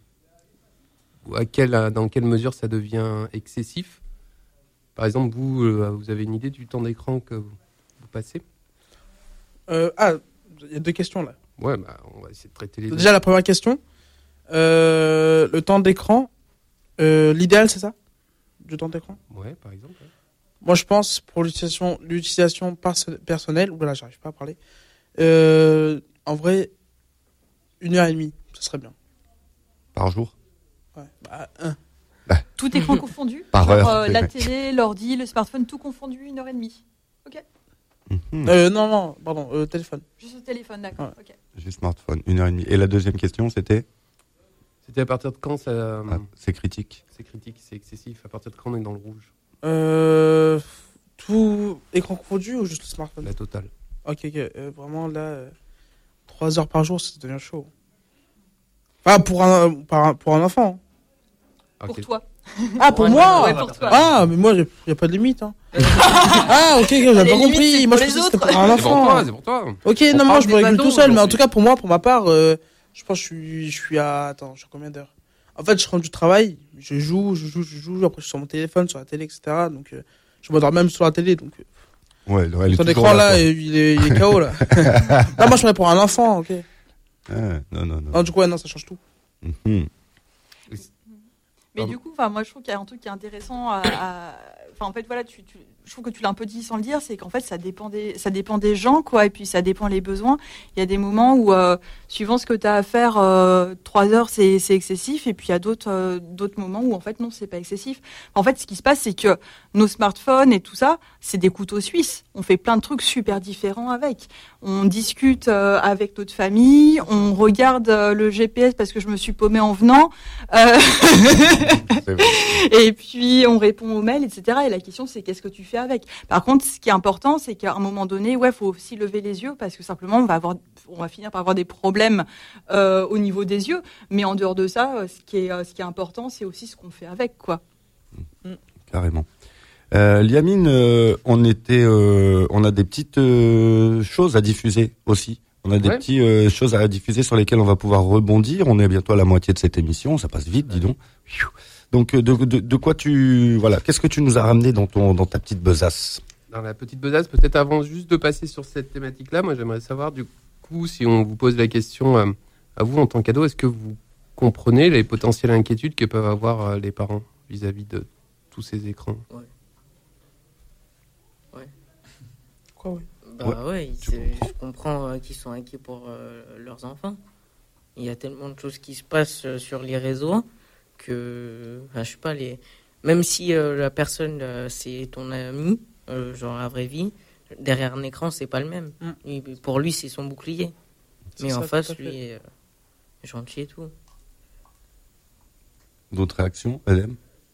ou à quelle, dans quelle mesure ça devient excessif? Par exemple, vous, euh, vous avez une idée du temps d'écran que vous, vous passez? Euh, ah, il y a deux questions là. Ouais, bah, on va essayer de traiter les deux. Déjà, la première question, euh, le temps d'écran, euh, l'idéal, c'est ça? Du temps d'écran? Ouais, par exemple. Ouais. Moi, je pense pour l'utilisation, l'utilisation perso- personnelle, oula, j'arrive pas à parler. Euh, en vrai, une heure et demie, ce serait bien. Par jour? Ouais, bah, un. Tout écran confondu? Par genre, heure. euh, la télé, l'ordi, le smartphone, tout confondu, une heure et demie. Ok. Mmh. Euh, non, non, pardon, euh, téléphone. Juste le téléphone, d'accord. Ouais. Ok. Juste smartphone, une heure et demie. Et la deuxième question, c'était? C'était à partir de quand ça... Ah, c'est critique. C'est critique, c'est excessif. À partir de quand on est dans le rouge? Euh, tout écran confondu ou juste le smartphone? La totale. Ok, ok. Euh, vraiment, là, euh, trois heures par jour, ça devient chaud. Enfin, pour un, pour un, pour un enfant. Pour Okay. toi. Ah, pour Ouais, moi ouais, pour toi. Ah, mais moi, il n'y a pas de limite. Hein. Ah, ok, ok, j'avais Les pas limites, compris. c'est Moi, pour je les pensais que c'était autres. pour un C'est pour enfant. toi, c'est pour toi. Ok, On non, moi, parle je des me régule ados tout seul. Mais en aujourd'hui. tout cas, pour moi, pour ma part, euh, je pense que je suis, je suis à... Attends, je suis à combien d'heures? En fait, je rentre du travail, je joue, je joue, je joue. Après, je suis sur mon téléphone, sur la télé, et cetera. Donc, euh, je m'endors même sur la télé. Donc, euh, Ouais, elle est ton toujours écran, là, là, quoi. il est, il est K O, là. Non, moi, je suis pour un enfant, ok. Ah, non, non, non. Non, du coup, ouais, non, ça change tout. Mhm. Mais Pardon. du coup, enfin, moi, je trouve qu'il y a un truc qui est intéressant à, à- enfin, en fait, voilà, tu, tu- je trouve que tu l'as un peu dit sans le dire, c'est qu'en fait, ça dépend des, ça dépend des gens, quoi, et puis ça dépend les besoins. Il y a des moments où, euh, suivant ce que tu as à faire, euh, trois heures, c'est, c'est excessif, et puis il y a d'autres, euh, d'autres moments où, en fait, non, c'est pas excessif. En fait, ce qui se passe, c'est que nos smartphones et tout ça, c'est des couteaux suisses. On fait plein de trucs super différents avec. On discute euh, avec notre famille, on regarde euh, le G P S parce que je me suis paumée en venant. Euh... C'est vrai. Et puis on répond aux mails, et cetera. Et la question, c'est qu'est-ce que tu fais avec? Par contre, ce qui est important, c'est qu'à un moment donné, ouais, faut aussi lever les yeux parce que simplement, on va avoir, on va finir par avoir des problèmes euh, au niveau des yeux. Mais en dehors de ça, euh, ce qui est, euh, ce qui est important, c'est aussi ce qu'on fait avec, quoi. Carrément. Euh, Liamine, euh, on était, euh, on a des petites euh, choses à diffuser aussi. On a des Ouais. petites euh, choses à diffuser sur lesquelles on va pouvoir rebondir. On est bientôt à la moitié de cette émission, ça passe vite, dis donc. Donc, euh, de, de, de quoi tu, voilà, qu'est-ce que tu nous as ramené dans ton, dans ta petite besace? Dans la petite besace, peut-être avant juste de passer sur cette thématique-là, moi j'aimerais savoir du coup, si on vous pose la question euh, à vous en tant qu'ado, est-ce que vous comprenez les potentielles inquiétudes que peuvent avoir euh, les parents vis-à-vis de tous ces écrans? Ouais. Ouais. Quoi, ouais? Bah Ouais, ouais, tu c'est- je comprends euh, qu'ils sont inquiets pour euh, leurs enfants. Il y a tellement de choses qui se passent euh, sur les réseaux que, enfin, je sais pas, les... même si euh, la personne euh, c'est ton ami, euh, genre la vraie vie, derrière un écran c'est pas le même. Mm. Et pour lui c'est son bouclier, C'est mais ça, en tout face à fait. lui est euh, gentil et tout. D'autres réactions, Adem?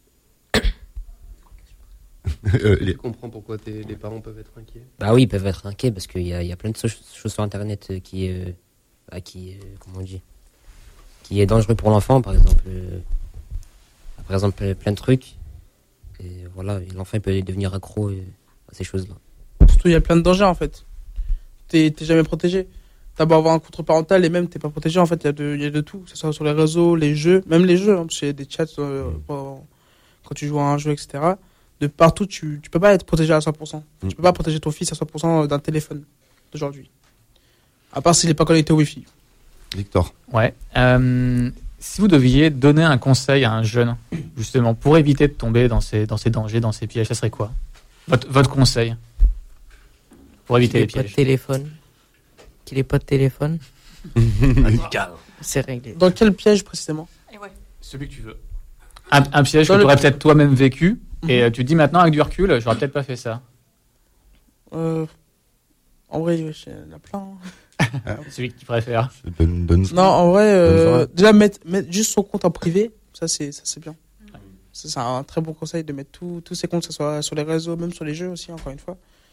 euh, Tu les- comprends pourquoi tes- les parents peuvent être inquiets? Bah oui, ils peuvent être inquiets parce qu'il y a, il y a plein de so- choses sur Internet euh, qui, euh, bah, qui, euh, comment on dit, qui est dangereux pour l'enfant, par exemple. euh, par exemple, euh, plein de trucs. Et voilà, et l'enfant il peut devenir accro euh, à ces choses-là. Surtout, il y a plein de dangers, en fait. T'es t'es jamais protégé. T'as beau avoir un contrôle parental et même t'es pas protégé, en fait, il y, a de- il y a de tout. Que ce soit sur les réseaux, les jeux, même les jeux, hein, parce qu'il y a des chats euh, pendant- quand tu joues à un jeu, et cetera. De partout, tu, tu peux pas être protégé à cent pour cent. Mm. Tu peux pas protéger ton fils à cent pour cent d'un téléphone d'aujourd'hui. À part s'il est pas connecté au Wi-Fi. Victor. Ouais. Euh, si vous deviez donner un conseil à un jeune, justement, pour éviter de tomber dans ces, dans ces dangers, dans ces pièges, ça serait quoi? Votre, votre conseil pour éviter Qu'il les ait pas de pièges. téléphone. Qu'il ait pas de téléphone. Radical. C'est réglé. Dans quel piège précisément? Et ouais. Celui que tu veux. Un, un piège Dans que le- tu aurais peut-être toi-même vécu, Mhm. et euh, tu te dis maintenant avec du recul, j'aurais peut-être pas fait ça. Euh, En vrai, ouais, il y en a plein. hein. Celui que tu préfères. Donne, donne- Non, en vrai, euh, Bonne soirée. déjà mettre, mettre juste son compte en privé, ça c'est ça c'est bien. Ça, c'est un très bon conseil de mettre tous tous ses comptes, que ce soit sur les réseaux, même sur les jeux aussi, encore une fois.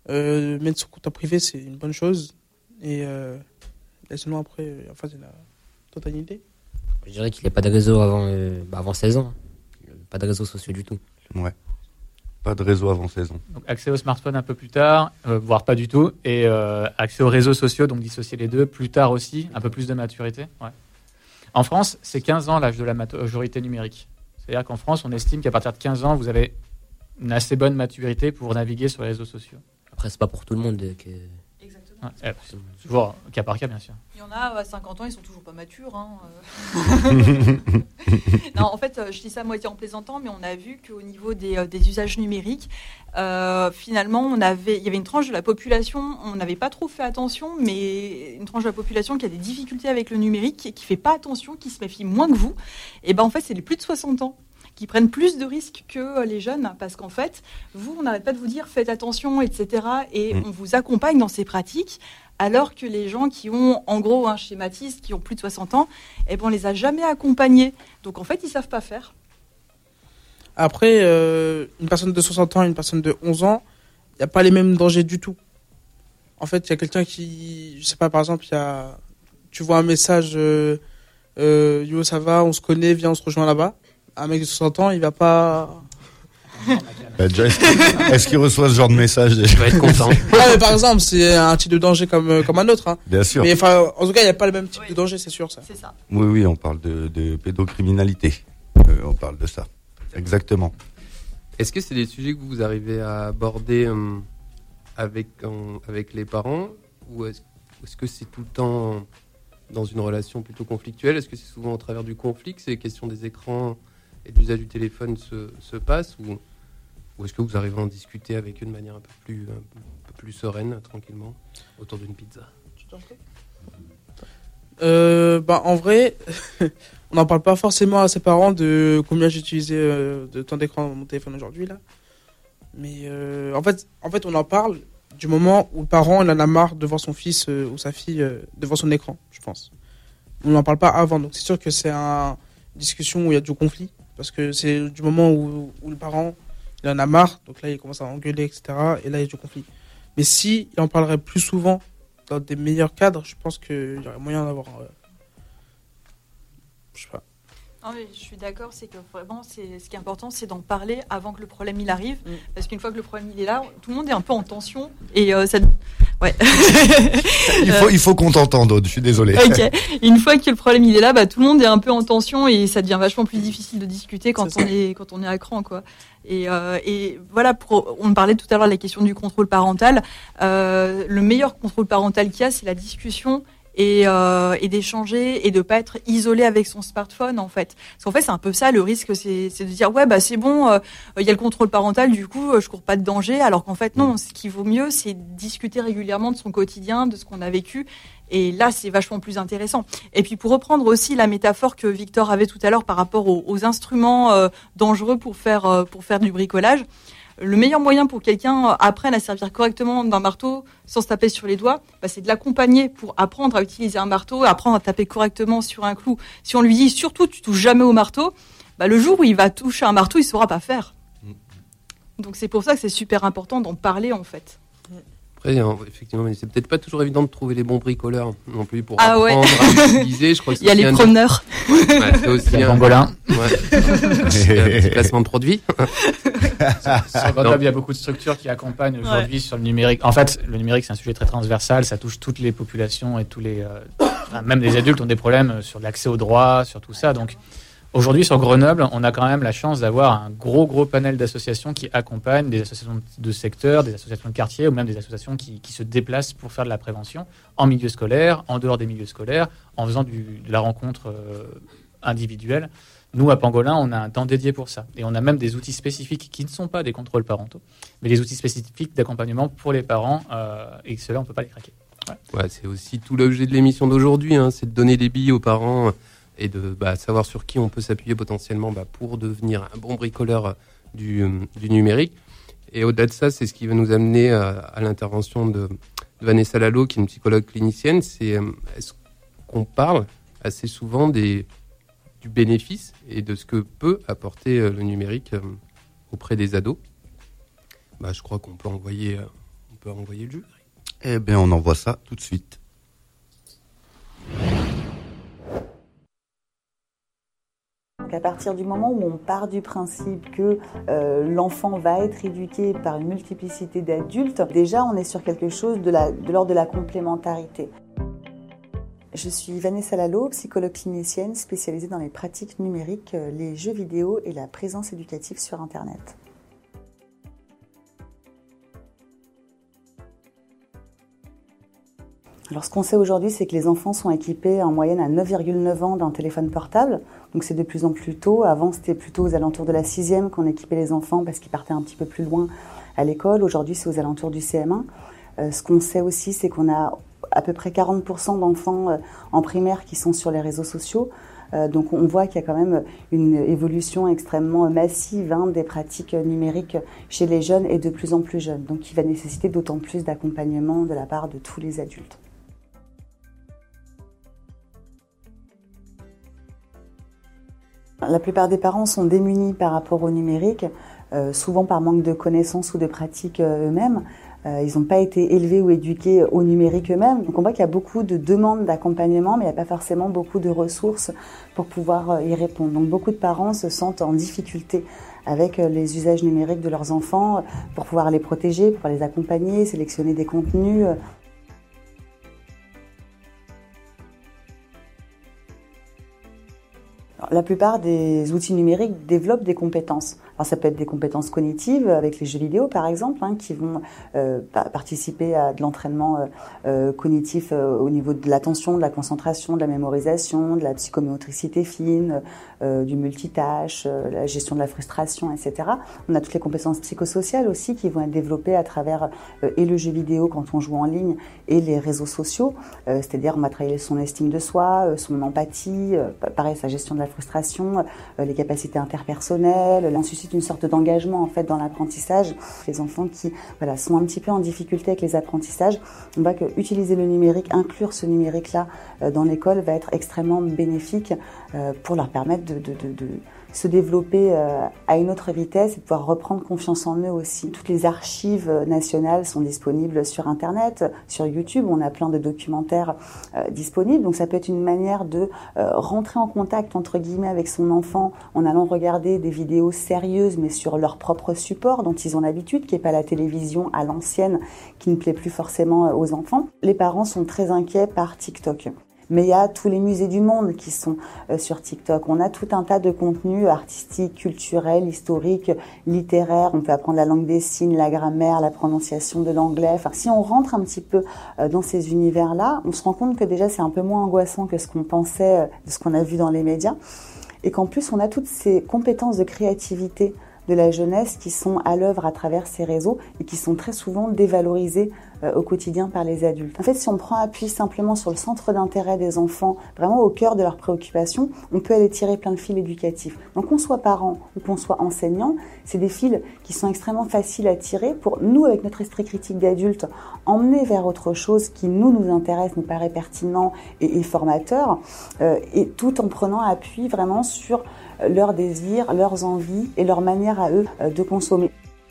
Euh, mettre son compte en privé, c'est une bonne chose. Et euh, là, sinon, après, en fait, il a totalité. Je dirais qu'il n'y a pas de réseau avant, euh, bah avant seize ans. Pas de réseaux sociaux du tout. Ouais. Pas de réseau avant seize ans. Donc, accès au smartphone un peu plus tard, euh, voire pas du tout. Et euh, accès aux réseaux sociaux, donc dissocier les deux, plus tard aussi, un peu plus de maturité. Ouais. En France, c'est quinze ans l'âge de la majorité numérique. C'est-à-dire qu'en France, on estime qu'à partir de quinze ans, vous avez une assez bonne maturité pour naviguer sur les réseaux sociaux. Après, c'est pas pour tout le monde que... Exactement. Ouais, euh, toujours cas par cas, bien sûr. Il y en a à cinquante ans, ils sont toujours pas matures. Hein. euh. Non, en fait, je dis ça à moitié en plaisantant, mais on a vu qu'au niveau des, euh, des usages numériques, euh, finalement, on avait, il y avait une tranche de la population, on n'avait pas trop fait attention, mais une tranche de la population qui a des difficultés avec le numérique, qui, qui fait pas attention, qui se méfie moins que vous. Et ben en fait, c'est les plus de soixante ans qui prennent plus de risques que les jeunes, parce qu'en fait, vous, on n'arrête pas de vous dire faites attention, et cetera. Et mmh. on vous accompagne dans ces pratiques, alors que les gens qui ont, en gros, un schématiste, qui ont plus de soixante ans, eh ben, on les a jamais accompagnés. Donc en fait, ils savent pas faire. Après, euh, une personne de soixante ans et une personne de onze ans, il n'y a pas les mêmes dangers du tout. En fait, il y a quelqu'un qui, je sais pas, par exemple, il y a, tu vois un message, euh, euh, yo, ça va, on se connaît, viens, on se rejoint là-bas. Un mec de soixante ans, il va pas... Bah, déjà, est-ce, qu'il, est-ce qu'il reçoit ce genre de message? Je vais être content. Ah, mais par exemple, c'est un type de danger comme, comme un autre. Hein. Bien sûr. Mais enfin, en tout cas, il n'y a pas le même type oui. de danger, c'est sûr, ça. C'est ça. Oui, oui, on parle de, de pédocriminalité. Euh, on parle de ça. Exactement. Est-ce que c'est des sujets que vous arrivez à aborder euh, avec, euh, avec les parents, ou est-ce, est-ce que c'est tout le temps dans une relation plutôt conflictuelle? Est-ce que c'est souvent au travers du conflit que ces questions des écrans et de l'usage du téléphone se, se passent, ou, ou est-ce que vous arrivez à en discuter avec eux de manière un peu plus, un peu plus sereine, tranquillement, autour d'une pizza? euh, bah, En vrai, on n'en parle pas forcément à ses parents de combien j'ai utilisé euh, de temps d'écran dans mon téléphone aujourd'hui, là. Mais euh, en, fait, en fait, on en parle du moment où le parent il en a marre de voir son fils euh, ou sa fille euh, devant son écran, je pense. On n'en parle pas avant, donc c'est sûr que c'est une discussion où il y a du conflit, parce que c'est du moment où, où le parent il en a marre, donc là il commence à engueuler, et cetera. Et là il y a du conflit. Mais si il en parlerait plus souvent, dans des meilleurs cadres, je pense qu'il y aurait moyen d'avoir... Euh, je sais pas. Non, mais je suis d'accord, c'est que vraiment, c'est, ce qui est important, c'est d'en parler avant que le problème il arrive, mm. parce qu'une fois que le problème il est là, tout le monde est un peu en tension, et euh, ça... Ouais. il, faut, il faut qu'on t'entende, Aude, je suis désolé. Ok. Une fois que le problème il est là, bah, tout le monde est un peu en tension, et ça devient vachement plus difficile de discuter quand, on est, quand on est à écran, quoi. Et, euh, et voilà, pour, on parlait tout à l'heure de la question du contrôle parental. Euh, le meilleur contrôle parental qu'il y a, c'est la discussion, et, euh, et d'échanger et de pas être isolé avec son smartphone, en fait. Parce qu'en fait, c'est un peu ça le risque, c'est, c'est de dire ouais bah c'est bon, il euh, y a le contrôle parental, du coup euh, je cours pas de danger, alors qu'en fait non, ce qui vaut mieux c'est discuter régulièrement de son quotidien, de ce qu'on a vécu, et là c'est vachement plus intéressant. Et puis pour reprendre aussi la métaphore que Victor avait tout à l'heure par rapport aux, aux instruments euh, dangereux pour faire euh, pour faire du bricolage. Le meilleur moyen pour quelqu'un apprenne à servir correctement d'un marteau sans se taper sur les doigts, bah, c'est de l'accompagner pour apprendre à utiliser un marteau, apprendre à taper correctement sur un clou. Si on lui dit surtout tu touches jamais au marteau, bah, le jour où il va toucher un marteau, il saura pas faire. Donc c'est pour ça que c'est super important d'en parler en fait. Après, effectivement, c'est peut-être pas toujours évident de trouver les bons bricoleurs non plus pour ah apprendre ouais. à utiliser. Je crois que il y a les promeneurs. De... Ouais, c'est aussi un pangolin. Ouais. C'est un petit placement de produit. Sur Grenoble, il y a beaucoup de structures qui accompagnent aujourd'hui ouais. sur le numérique. En fait, le numérique, c'est un sujet très transversal. Ça touche toutes les populations et tous les, euh, enfin, même les adultes ont des problèmes sur l'accès aux droits, sur tout ça. Donc, aujourd'hui, sur Grenoble, on a quand même la chance d'avoir un gros, gros panel d'associations qui accompagnent des associations de secteur, des associations de quartier ou même des associations qui, qui se déplacent pour faire de la prévention en milieu scolaire, en dehors des milieux scolaires, en faisant du, de la rencontre euh, individuelle. Nous, à Pangolin, on a un temps dédié pour ça. Et on a même des outils spécifiques qui ne sont pas des contrôles parentaux, mais des outils spécifiques d'accompagnement pour les parents. Euh, et ceux-là, on ne peut pas les craquer. Ouais. Ouais, c'est aussi tout l'objet de l'émission d'aujourd'hui, hein, c'est de donner des billes aux parents et de bah, savoir sur qui on peut s'appuyer potentiellement bah, pour devenir un bon bricoleur du, euh, du numérique. Et au-delà de ça, c'est ce qui va nous amener à, à l'intervention de, de Vanessa Lalo, qui est une psychologue clinicienne. C'est euh, est-ce qu'on parle assez souvent des, du bénéfice et de ce que peut apporter euh, le numérique euh, auprès des ados. Bah, je crois qu'on peut envoyer, euh, on peut envoyer le jury. Eh bien, on envoie ça tout de suite. Donc à partir du moment où on part du principe que euh, l'enfant va être éduqué par une multiplicité d'adultes, déjà on est sur quelque chose de, la, de l'ordre de la complémentarité. Je suis Vanessa Lalo, psychologue clinicienne spécialisée dans les pratiques numériques, les jeux vidéo et la présence éducative sur Internet. Alors ce qu'on sait aujourd'hui, c'est que les enfants sont équipés en moyenne à neuf virgule neuf ans d'un téléphone portable. Donc c'est de plus en plus tôt. Avant, c'était plutôt aux alentours de la sixième qu'on équipait les enfants parce qu'ils partaient un petit peu plus loin à l'école. Aujourd'hui, c'est aux alentours du C M un. Euh, ce qu'on sait aussi, c'est qu'on a à peu près quarante pour cent d'enfants euh, en primaire qui sont sur les réseaux sociaux. Euh, donc on voit qu'il y a quand même une évolution extrêmement massive hein, des pratiques numériques chez les jeunes et de plus en plus jeunes. Donc il va nécessiter d'autant plus d'accompagnement de la part de tous les adultes. La plupart des parents sont démunis par rapport au numérique, euh, souvent par manque de connaissances ou de pratiques euh, eux-mêmes. Euh, ils n'ont pas été élevés ou éduqués au numérique eux-mêmes. Donc on voit qu'il y a beaucoup de demandes d'accompagnement, mais il n'y a pas forcément beaucoup de ressources pour pouvoir euh, y répondre. Donc beaucoup de parents se sentent en difficulté avec euh, les usages numériques de leurs enfants, euh, pour pouvoir les protéger, pour les accompagner, sélectionner des contenus. Euh, La plupart des outils numériques développent des compétences. Alors ça peut être des compétences cognitives avec les jeux vidéo par exemple, hein, qui vont euh, participer à de l'entraînement euh, euh, cognitif euh, au niveau de l'attention, de la concentration, de la mémorisation, de la psychomotricité fine, euh, du multitâche, euh, la gestion de la frustration, et cetera. On a toutes les compétences psychosociales aussi qui vont être développées à travers euh, et le jeu vidéo quand on joue en ligne et les réseaux sociaux. Euh, c'est-à-dire on va travailler son estime de soi, euh, son empathie, euh, pareil sa gestion de la frustration, euh, les capacités interpersonnelles. On suscite une sorte d'engagement en fait dans l'apprentissage. Les enfants qui voilà sont un petit peu en difficulté avec les apprentissages, on voit que utiliser le numérique, inclure ce numérique-là euh, dans l'école va être extrêmement bénéfique euh, pour leur permettre de, de, de, de se développer euh, à une autre vitesse et de pouvoir reprendre confiance en eux aussi. Toutes les archives nationales sont disponibles sur Internet, sur YouTube. On a plein de documentaires euh, disponibles. Donc ça peut être une manière de euh, rentrer en contact entre guillemets avec son enfant en allant regarder des vidéos sérieuses mais sur leur propre support dont ils ont l'habitude, qui n'est pas la télévision à l'ancienne qui ne plaît plus forcément aux enfants. Les parents sont très inquiets par TikTok. Mais il y a tous les musées du monde qui sont euh, sur TikTok. On a tout un tas de contenus artistiques, culturels, historiques, littéraires. On peut apprendre la langue des signes, la grammaire, la prononciation de l'anglais. Enfin, si on rentre un petit peu euh, dans ces univers-là, on se rend compte que déjà c'est un peu moins angoissant que ce qu'on pensait, euh, de ce qu'on a vu dans les médias. Et qu'en plus, on a toutes ces compétences de créativité de la jeunesse qui sont à l'œuvre à travers ces réseaux et qui sont très souvent dévalorisés euh, au quotidien par les adultes. En fait, si on prend appui simplement sur le centre d'intérêt des enfants, vraiment au cœur de leurs préoccupations, on peut aller tirer plein de fils éducatifs. Donc qu'on soit parent ou qu'on soit enseignant, c'est des fils qui sont extrêmement faciles à tirer pour nous, avec notre esprit critique d'adulte, emmener vers autre chose qui nous, nous intéresse, nous paraît pertinent et, et formateur, euh, et tout en prenant appui vraiment sur leurs désirs, leurs envies et leur manière à eux de consommer.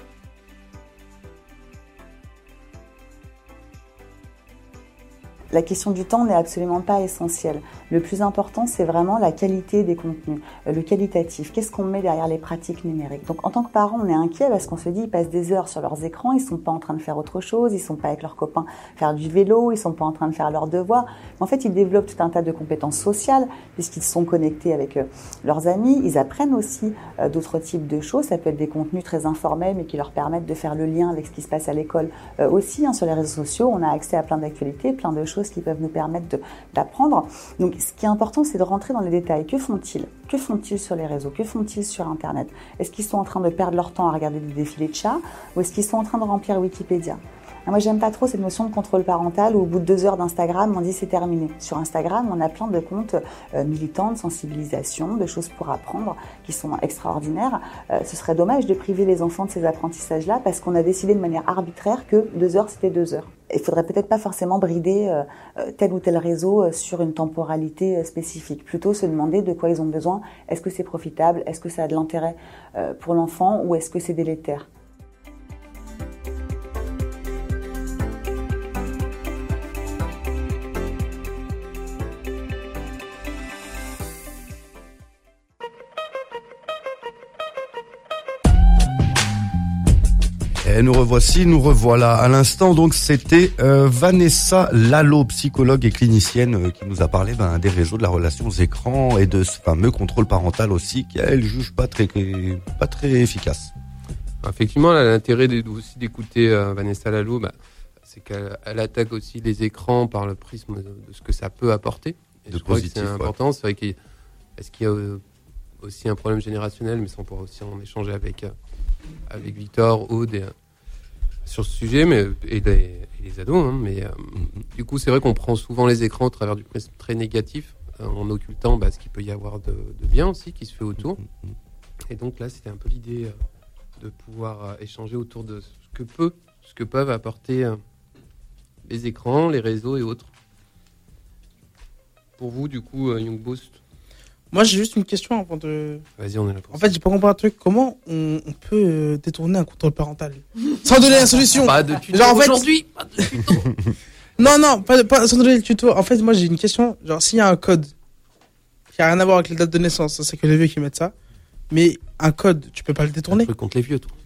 La question du temps n'est absolument pas essentielle. Le plus important, c'est vraiment la qualité des contenus, le qualitatif. Qu'est-ce qu'on met derrière les pratiques numériques? Donc, en tant que parent, on est inquiet parce qu'on se dit, ils passent des heures sur leurs écrans, ils sont pas en train de faire autre chose, ils sont pas avec leurs copains faire du vélo, ils sont pas en train de faire leurs devoirs. En fait, ils développent tout un tas de compétences sociales puisqu'ils sont connectés avec leurs amis. Ils apprennent aussi euh, d'autres types de choses. Ça peut être des contenus très informels, mais qui leur permettent de faire le lien avec ce qui se passe à l'école euh, aussi. Hein, sur les réseaux sociaux, on a accès à plein d'actualités, plein de choses qui peuvent nous permettre de, d'apprendre. Donc, ce qui est important, c'est de rentrer dans les détails. Que font-ils? Que font-ils sur les réseaux? Que font-ils sur Internet? Est-ce qu'ils sont en train de perdre leur temps à regarder des défilés de chats ou est-ce qu'ils sont en train de remplir Wikipédia? Moi, j'aime pas trop cette notion de contrôle parental où au bout de deux heures d'Instagram, on dit c'est terminé. Sur Instagram, on a plein de comptes euh, militants, de sensibilisation, de choses pour apprendre qui sont extraordinaires. Euh, ce serait dommage de priver les enfants de ces apprentissages-là parce qu'on a décidé de manière arbitraire que deux heures, c'était deux heures. Il faudrait peut-être pas forcément brider euh, tel ou tel réseau euh, sur une temporalité euh, spécifique. Plutôt se demander de quoi ils ont besoin. Est-ce que c'est profitable? Est-ce que ça a de l'intérêt euh, pour l'enfant ou est-ce que c'est délétère? Et nous revoici, nous revoilà. À l'instant, donc, c'était euh, Vanessa Lalo, psychologue et clinicienne, euh, qui nous a parlé ben, des réseaux, de la relation aux écrans et de ce fameux contrôle parental aussi, qu'elle juge pas très, pas très efficace. Effectivement, là, l'intérêt aussi d'écouter euh, Vanessa Lalo, bah, c'est qu'elle elle attaque aussi les écrans par le prisme de, de ce que ça peut apporter. Et de je crois positif, que c'est ouais. important. C'est vrai qu'il y a, est-ce qu'il y a euh, aussi un problème générationnel, mais ça on pourra aussi en échanger avec, euh, avec Victor, Aude, et, euh, sur ce sujet, mais, et, les, et les ados. Hein, mais euh, mm-hmm. Du coup, c'est vrai qu'on prend souvent les écrans au travers du prisme très négatif, euh, en occultant bah, ce qu'il peut y avoir de, de bien aussi qui se fait autour. Mm-hmm. Et donc là, c'était un peu l'idée euh, de pouvoir euh, échanger autour de ce que peut, ce que peuvent apporter euh, les écrans, les réseaux et autres. Pour vous, du coup, euh, Young Boost. Moi, j'ai juste une question avant de. Vas-y, on est là pour En fait, j'ai pas compris un truc. Comment on, on peut euh, détourner un contrôle parental sans donner la solution? Pas de tuto Genre, en fait... aujourd'hui. Pas de tuto. non, non, pas, pas sans donner le tuto. En fait, moi, j'ai une question. Genre, s'il y a un code qui a rien à voir avec les dates de naissance, ça, c'est que les vieux qui mettent ça. Mais un code, tu peux pas le détourner. Un truc contre les vieux, toi.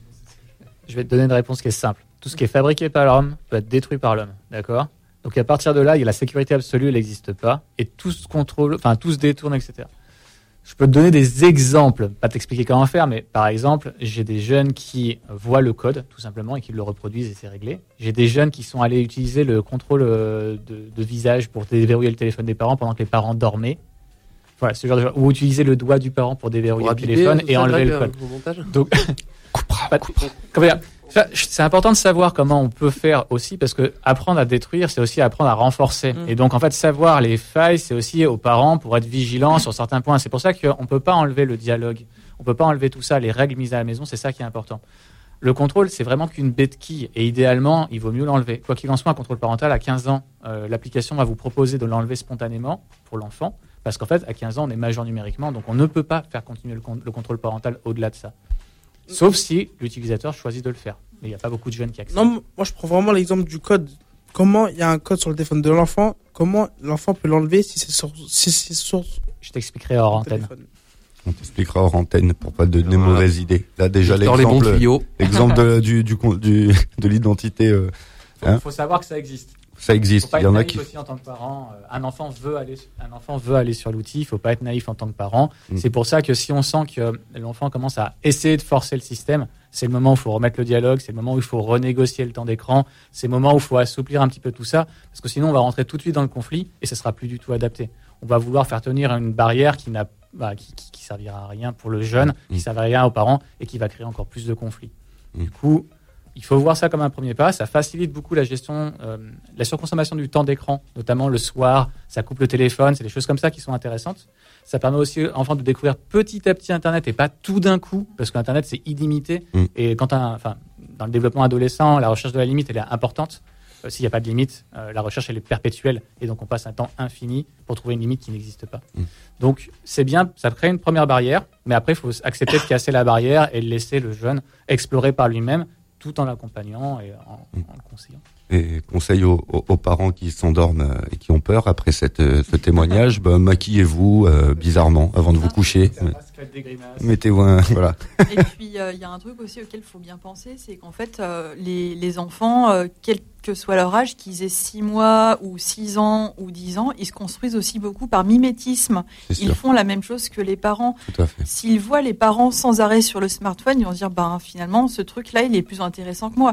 Je vais te donner une réponse qui est simple. Tout ce qui est fabriqué par l'homme peut être détruit par l'homme, d'accord? Donc à partir de là, il y a la sécurité absolue, elle n'existe pas, et tout se contrôle, enfin tout se détourne, et cetera. Je peux te donner des exemples, pas t'expliquer comment faire, mais par exemple, j'ai des jeunes qui voient le code tout simplement et qui le reproduisent et c'est réglé. J'ai des jeunes qui sont allés utiliser le contrôle de, de visage pour déverrouiller le téléphone des parents pendant que les parents dormaient. Voilà, ce genre de choses. Ou utiliser le doigt du parent pour déverrouiller pour le téléphone et enlever le code. Donc, pas, comment dire, c'est important de savoir comment on peut faire aussi, parce que apprendre à détruire, c'est aussi apprendre à renforcer. Mmh. Et donc, en fait, savoir les failles, c'est aussi aux parents pour être vigilants sur certains points. C'est pour ça qu'on ne peut pas enlever le dialogue. On ne peut pas enlever tout ça, les règles mises à la maison, c'est ça qui est important. Le contrôle, c'est vraiment qu'une béquille. Et idéalement, il vaut mieux l'enlever. Quoi qu'il en soit, un contrôle parental, à quinze ans, euh, l'application va vous proposer de l'enlever spontanément pour l'enfant. Parce qu'en fait, à quinze ans, on est majeur numériquement, donc on ne peut pas faire continuer le, con- le contrôle parental au-delà de ça. Sauf si l'utilisateur choisit de le faire. Mais il n'y a pas beaucoup de jeunes qui acceptent. Non, moi je prends vraiment l'exemple du code. Comment il y a un code sur le téléphone de l'enfant, comment l'enfant peut l'enlever si c'est sur, si c'est sur Je t'expliquerai hors antenne. téléphone. On t'expliquera hors antenne pour pas donner voilà. mauvaises idées. Là déjà Victor l'exemple, les bons l'exemple de, du, du, du, de l'identité. Il euh, faut, hein. faut savoir que ça existe. Ça existe. Il y en a qui. Aussi en tant que parent, euh, un enfant veut aller, un enfant veut aller sur l'outil. Il faut pas être naïf en tant que parent. Mm. C'est pour ça que si on sent que l'enfant commence à essayer de forcer le système, c'est le moment où il faut remettre le dialogue, c'est le moment où il faut renégocier le temps d'écran, c'est le moment où il faut assouplir un petit peu tout ça, parce que sinon on va rentrer tout de suite dans le conflit et ça sera plus du tout adapté. On va vouloir faire tenir une barrière qui n'a, bah, qui, qui, qui servira à rien pour le jeune, mm. qui servira à rien aux parents et qui va créer encore plus de conflits. Mm. Du coup. Il faut voir ça comme un premier pas. Ça facilite beaucoup la gestion, euh, la surconsommation du temps d'écran, notamment le soir. Ça coupe le téléphone. C'est des choses comme ça qui sont intéressantes. Ça permet aussi aux enfants de découvrir petit à petit Internet et pas tout d'un coup, parce qu'Internet c'est illimité. Mm. Et quand un, enfin, dans le développement adolescent, la recherche de la limite elle est importante. Euh, s'il n'y a pas de limite, euh, la recherche elle est perpétuelle et donc on passe un temps infini pour trouver une limite qui n'existe pas. Mm. Donc c'est bien, ça crée une première barrière, mais après il faut accepter de casser la barrière et laisser le jeune explorer par lui-même, tout en l'accompagnant et en, mmh. en le conseillant. Et conseil aux, aux, aux parents qui s'endorment et qui ont peur après cette, ce témoignage, bah, maquillez-vous euh, bizarrement avant de vous coucher. Mettez-vous un... Voilà. Et puis, il euh, y a un truc aussi auquel il faut bien penser, c'est qu'en fait, euh, les, les enfants, euh, quel que soit leur âge, qu'ils aient six mois ou six ans ou dix ans, ils se construisent aussi beaucoup par mimétisme. Ils font la même chose que les parents. Tout à fait. S'ils voient les parents sans arrêt sur le smartphone, ils vont se dire, ben, finalement, ce truc-là, il est plus intéressant que moi.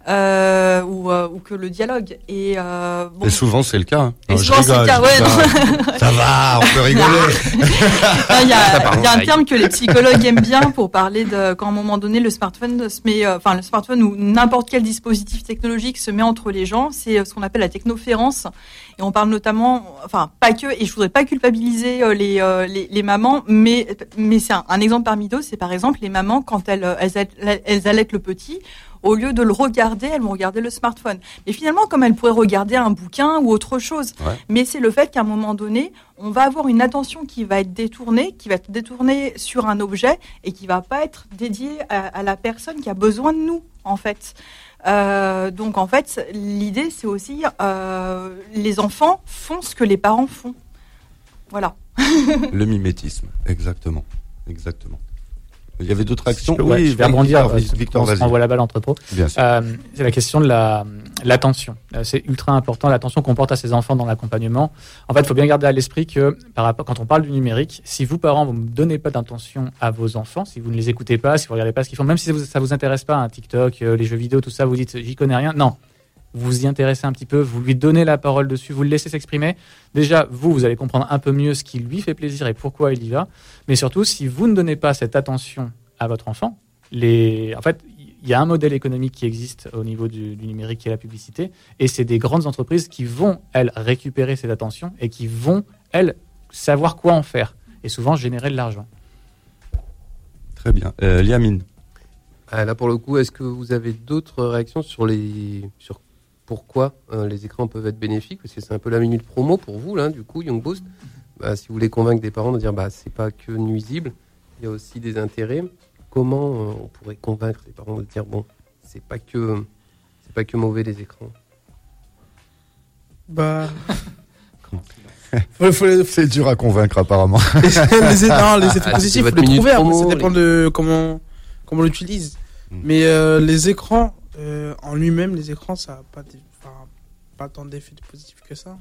Euh, ou, euh, ou que le dialogue. Et, euh, bon, et souvent, c'est le cas. Hein. Et non, souvent, je rigole, c'est le cas, ouais. Ça va, on peut rigoler. Il y a, y a un terme que les psychologues aiment bien pour parler de quand à un moment donné le smartphone se met, euh, enfin le smartphone ou n'importe quel dispositif technologique se met entre les gens, c'est ce qu'on appelle la technoférence. Et on parle notamment, enfin pas que, et je voudrais pas culpabiliser euh, les, euh, les les mamans, mais mais c'est un, un exemple parmi d'autres, c'est par exemple les mamans quand elles elles, elles allaitent le petit. Au lieu de le regarder, elles vont regarder le smartphone. Mais finalement, comme elles pourraient regarder un bouquin ou autre chose. Ouais. Mais c'est le fait qu'à un moment donné, on va avoir une attention qui va être détournée, qui va être détournée sur un objet et qui va pas être dédiée à, à la personne qui a besoin de nous, en fait. Euh, donc, en fait, l'idée, c'est aussi euh, les enfants font ce que les parents font. Voilà. Le mimétisme, exactement, exactement. Il y avait d'autres actions. Je peux, ouais, oui, je vais rebondir. Victor, euh, Victor, on se vas-y. renvoie la balle entre pros. Bien sûr. Euh, c'est la question de la, l'attention. Euh, C'est ultra important, l'attention qu'on porte à ses enfants dans l'accompagnement. En fait, il faut bien garder à l'esprit que par rapport, quand on parle du numérique, si vous, parents, vous ne donnez pas d'attention à vos enfants, si vous ne les écoutez pas, si vous ne regardez pas ce qu'ils font, même si ça vous, ça vous intéresse pas, un TikTok, euh, les jeux vidéo, tout ça, vous dites j'y connais rien. Non. Vous vous y intéressez un petit peu, vous lui donnez la parole dessus, vous le laissez s'exprimer. Déjà, vous, vous allez comprendre un peu mieux ce qui lui fait plaisir et pourquoi il y va. Mais surtout, si vous ne donnez pas cette attention à votre enfant, les... en fait, il y a un modèle économique qui existe au niveau du, du numérique qui est la publicité. Et c'est des grandes entreprises qui vont, elles, récupérer cette attention et qui vont, elles, savoir quoi en faire. Et souvent, générer de l'argent. Très bien. Euh, Liamine. Ah, là, pour le coup, est-ce que vous avez d'autres réactions sur les... sur pourquoi euh, les écrans peuvent être bénéfiques? Parce que c'est un peu la minute promo pour vous, là, du coup, Young Boost. Bah, si vous voulez convaincre des parents de dire bah c'est pas que nuisible, il y a aussi des intérêts. Comment euh, on pourrait convaincre les parents de dire bon, c'est pas que c'est pas que mauvais les écrans? Bah. faut, faut... C'est dur à convaincre apparemment. les, les, non, les effets Ah, positifs, c'est faut les trouver. Après, promo, ça dépend les... de comment comment on l'utilise. Mm. Mais euh, les écrans euh, en lui-même, les écrans, ça n'a pas, pas tant d'effets positifs que ça.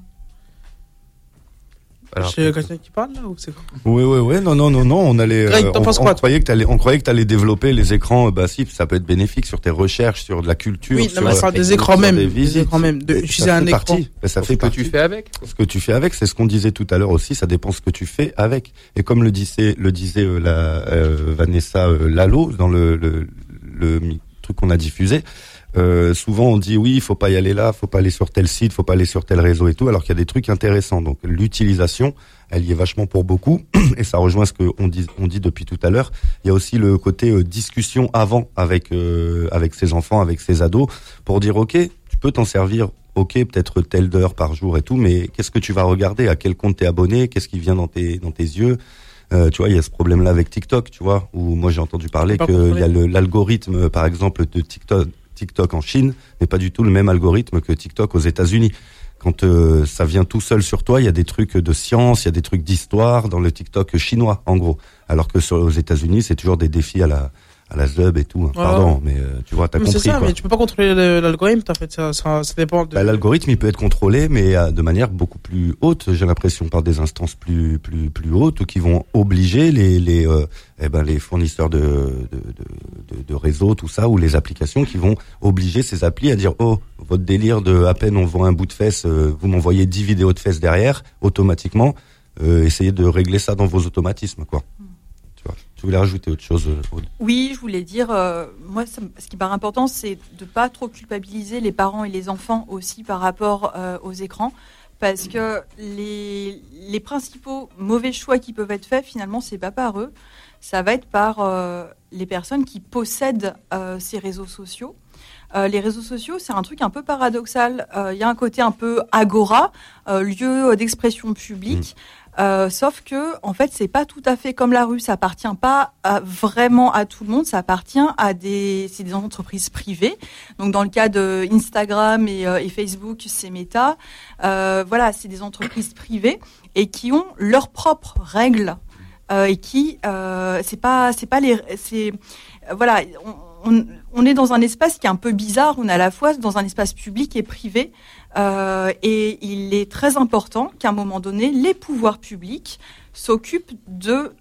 Alors, c'est quelqu'un qui parle là ou c'est quoi? Oui, oui, oui. Non, non, non, non. On allait. Greg, euh, t'en on, penses on quoi, croyait que t'allais, on croyait que t'allais développer les écrans. Bah si, ça peut être bénéfique sur tes recherches, sur de la culture. Oui, sur non, mais ça des écrans même. Des, des écrans même. De utiliser un écran. Bah, ça fait ce que partie. tu fais avec. Ce que tu fais avec, c'est ce qu'on disait tout à l'heure aussi. Ça dépend ce que tu fais avec. Et comme le disait, le disait euh, la euh, Vanessa euh, Lalo dans le, le, le, le truc qu'on a diffusé. Euh, souvent on dit oui, il faut pas y aller là, faut pas aller sur tel site, faut pas aller sur tel réseau et tout, alors qu'il y a des trucs intéressants. Donc l'utilisation, elle y est vachement pour beaucoup, et ça rejoint ce qu'on dit, on dit depuis tout à l'heure. Il y a aussi le côté euh, discussion avant avec euh, avec ses enfants, avec ses ados, pour dire ok, tu peux t'en servir, ok, peut-être telle heure par jour et tout, mais qu'est-ce que tu vas regarder, à quel compte t'es abonné, qu'est-ce qui vient dans tes dans tes yeux. Euh, tu vois, il y a ce problème-là avec TikTok, tu vois, où moi j'ai entendu parler qu'il y a le, l'algorithme, par exemple, de TikTok. TikTok en Chine n'est pas du tout le même algorithme que TikTok aux États-Unis. Quand euh, ça vient tout seul sur toi, il y a des trucs de science, il y a des trucs d'histoire dans le TikTok chinois, en gros. Alors que sur, aux États-Unis, c'est toujours des défis à la à la zub et tout. Hein. Pardon, oh. mais euh, tu vois, t'as mais compris. C'est ça, quoi. Mais tu peux pas contrôler l'algorithme, en fait. Ça, ça, ça dépend. De... Bah, l'algorithme, il peut être contrôlé, mais euh, de manière beaucoup plus haute. J'ai l'impression par des instances plus plus plus hautes qui vont obliger les les euh, eh ben les fournisseurs de de, de de de réseaux, tout ça, ou les applications qui vont obliger ces applis à dire oh, votre délire de à peine on voit un bout de fesse, euh, vous m'envoyez dix vidéos de fesses derrière, automatiquement. Euh, essayez de régler ça dans vos automatismes, quoi. Mm. Tu vois. Tu voulais rajouter autre chose, Aude? Oui, je voulais dire, euh, moi, ça, ce qui paraît important, c'est de pas trop culpabiliser les parents et les enfants aussi par rapport euh, aux écrans, parce que les, les principaux mauvais choix qui peuvent être faits, finalement, c'est pas par eux, ça va être par euh, les personnes qui possèdent euh, ces réseaux sociaux. Euh, les réseaux sociaux, c'est un truc un peu paradoxal. Il euh, y a un côté un peu agora, euh, lieu d'expression publique. Mmh. Euh, sauf que, en fait, c'est pas tout à fait comme la rue. Ça appartient pas à, vraiment à tout le monde. Ça appartient à des, c'est des entreprises privées. Donc, dans le cas de Instagram et, euh, et Facebook, c'est Meta. Euh, voilà, c'est des entreprises privées et qui ont leurs propres règles euh, et qui, euh, c'est pas, c'est pas les, c'est, euh, voilà. On, On, on est dans un espace qui est un peu bizarre. On est à la fois dans un espace public et privé. Euh, et il est très important qu'à un moment donné, les pouvoirs publics s'occupent de,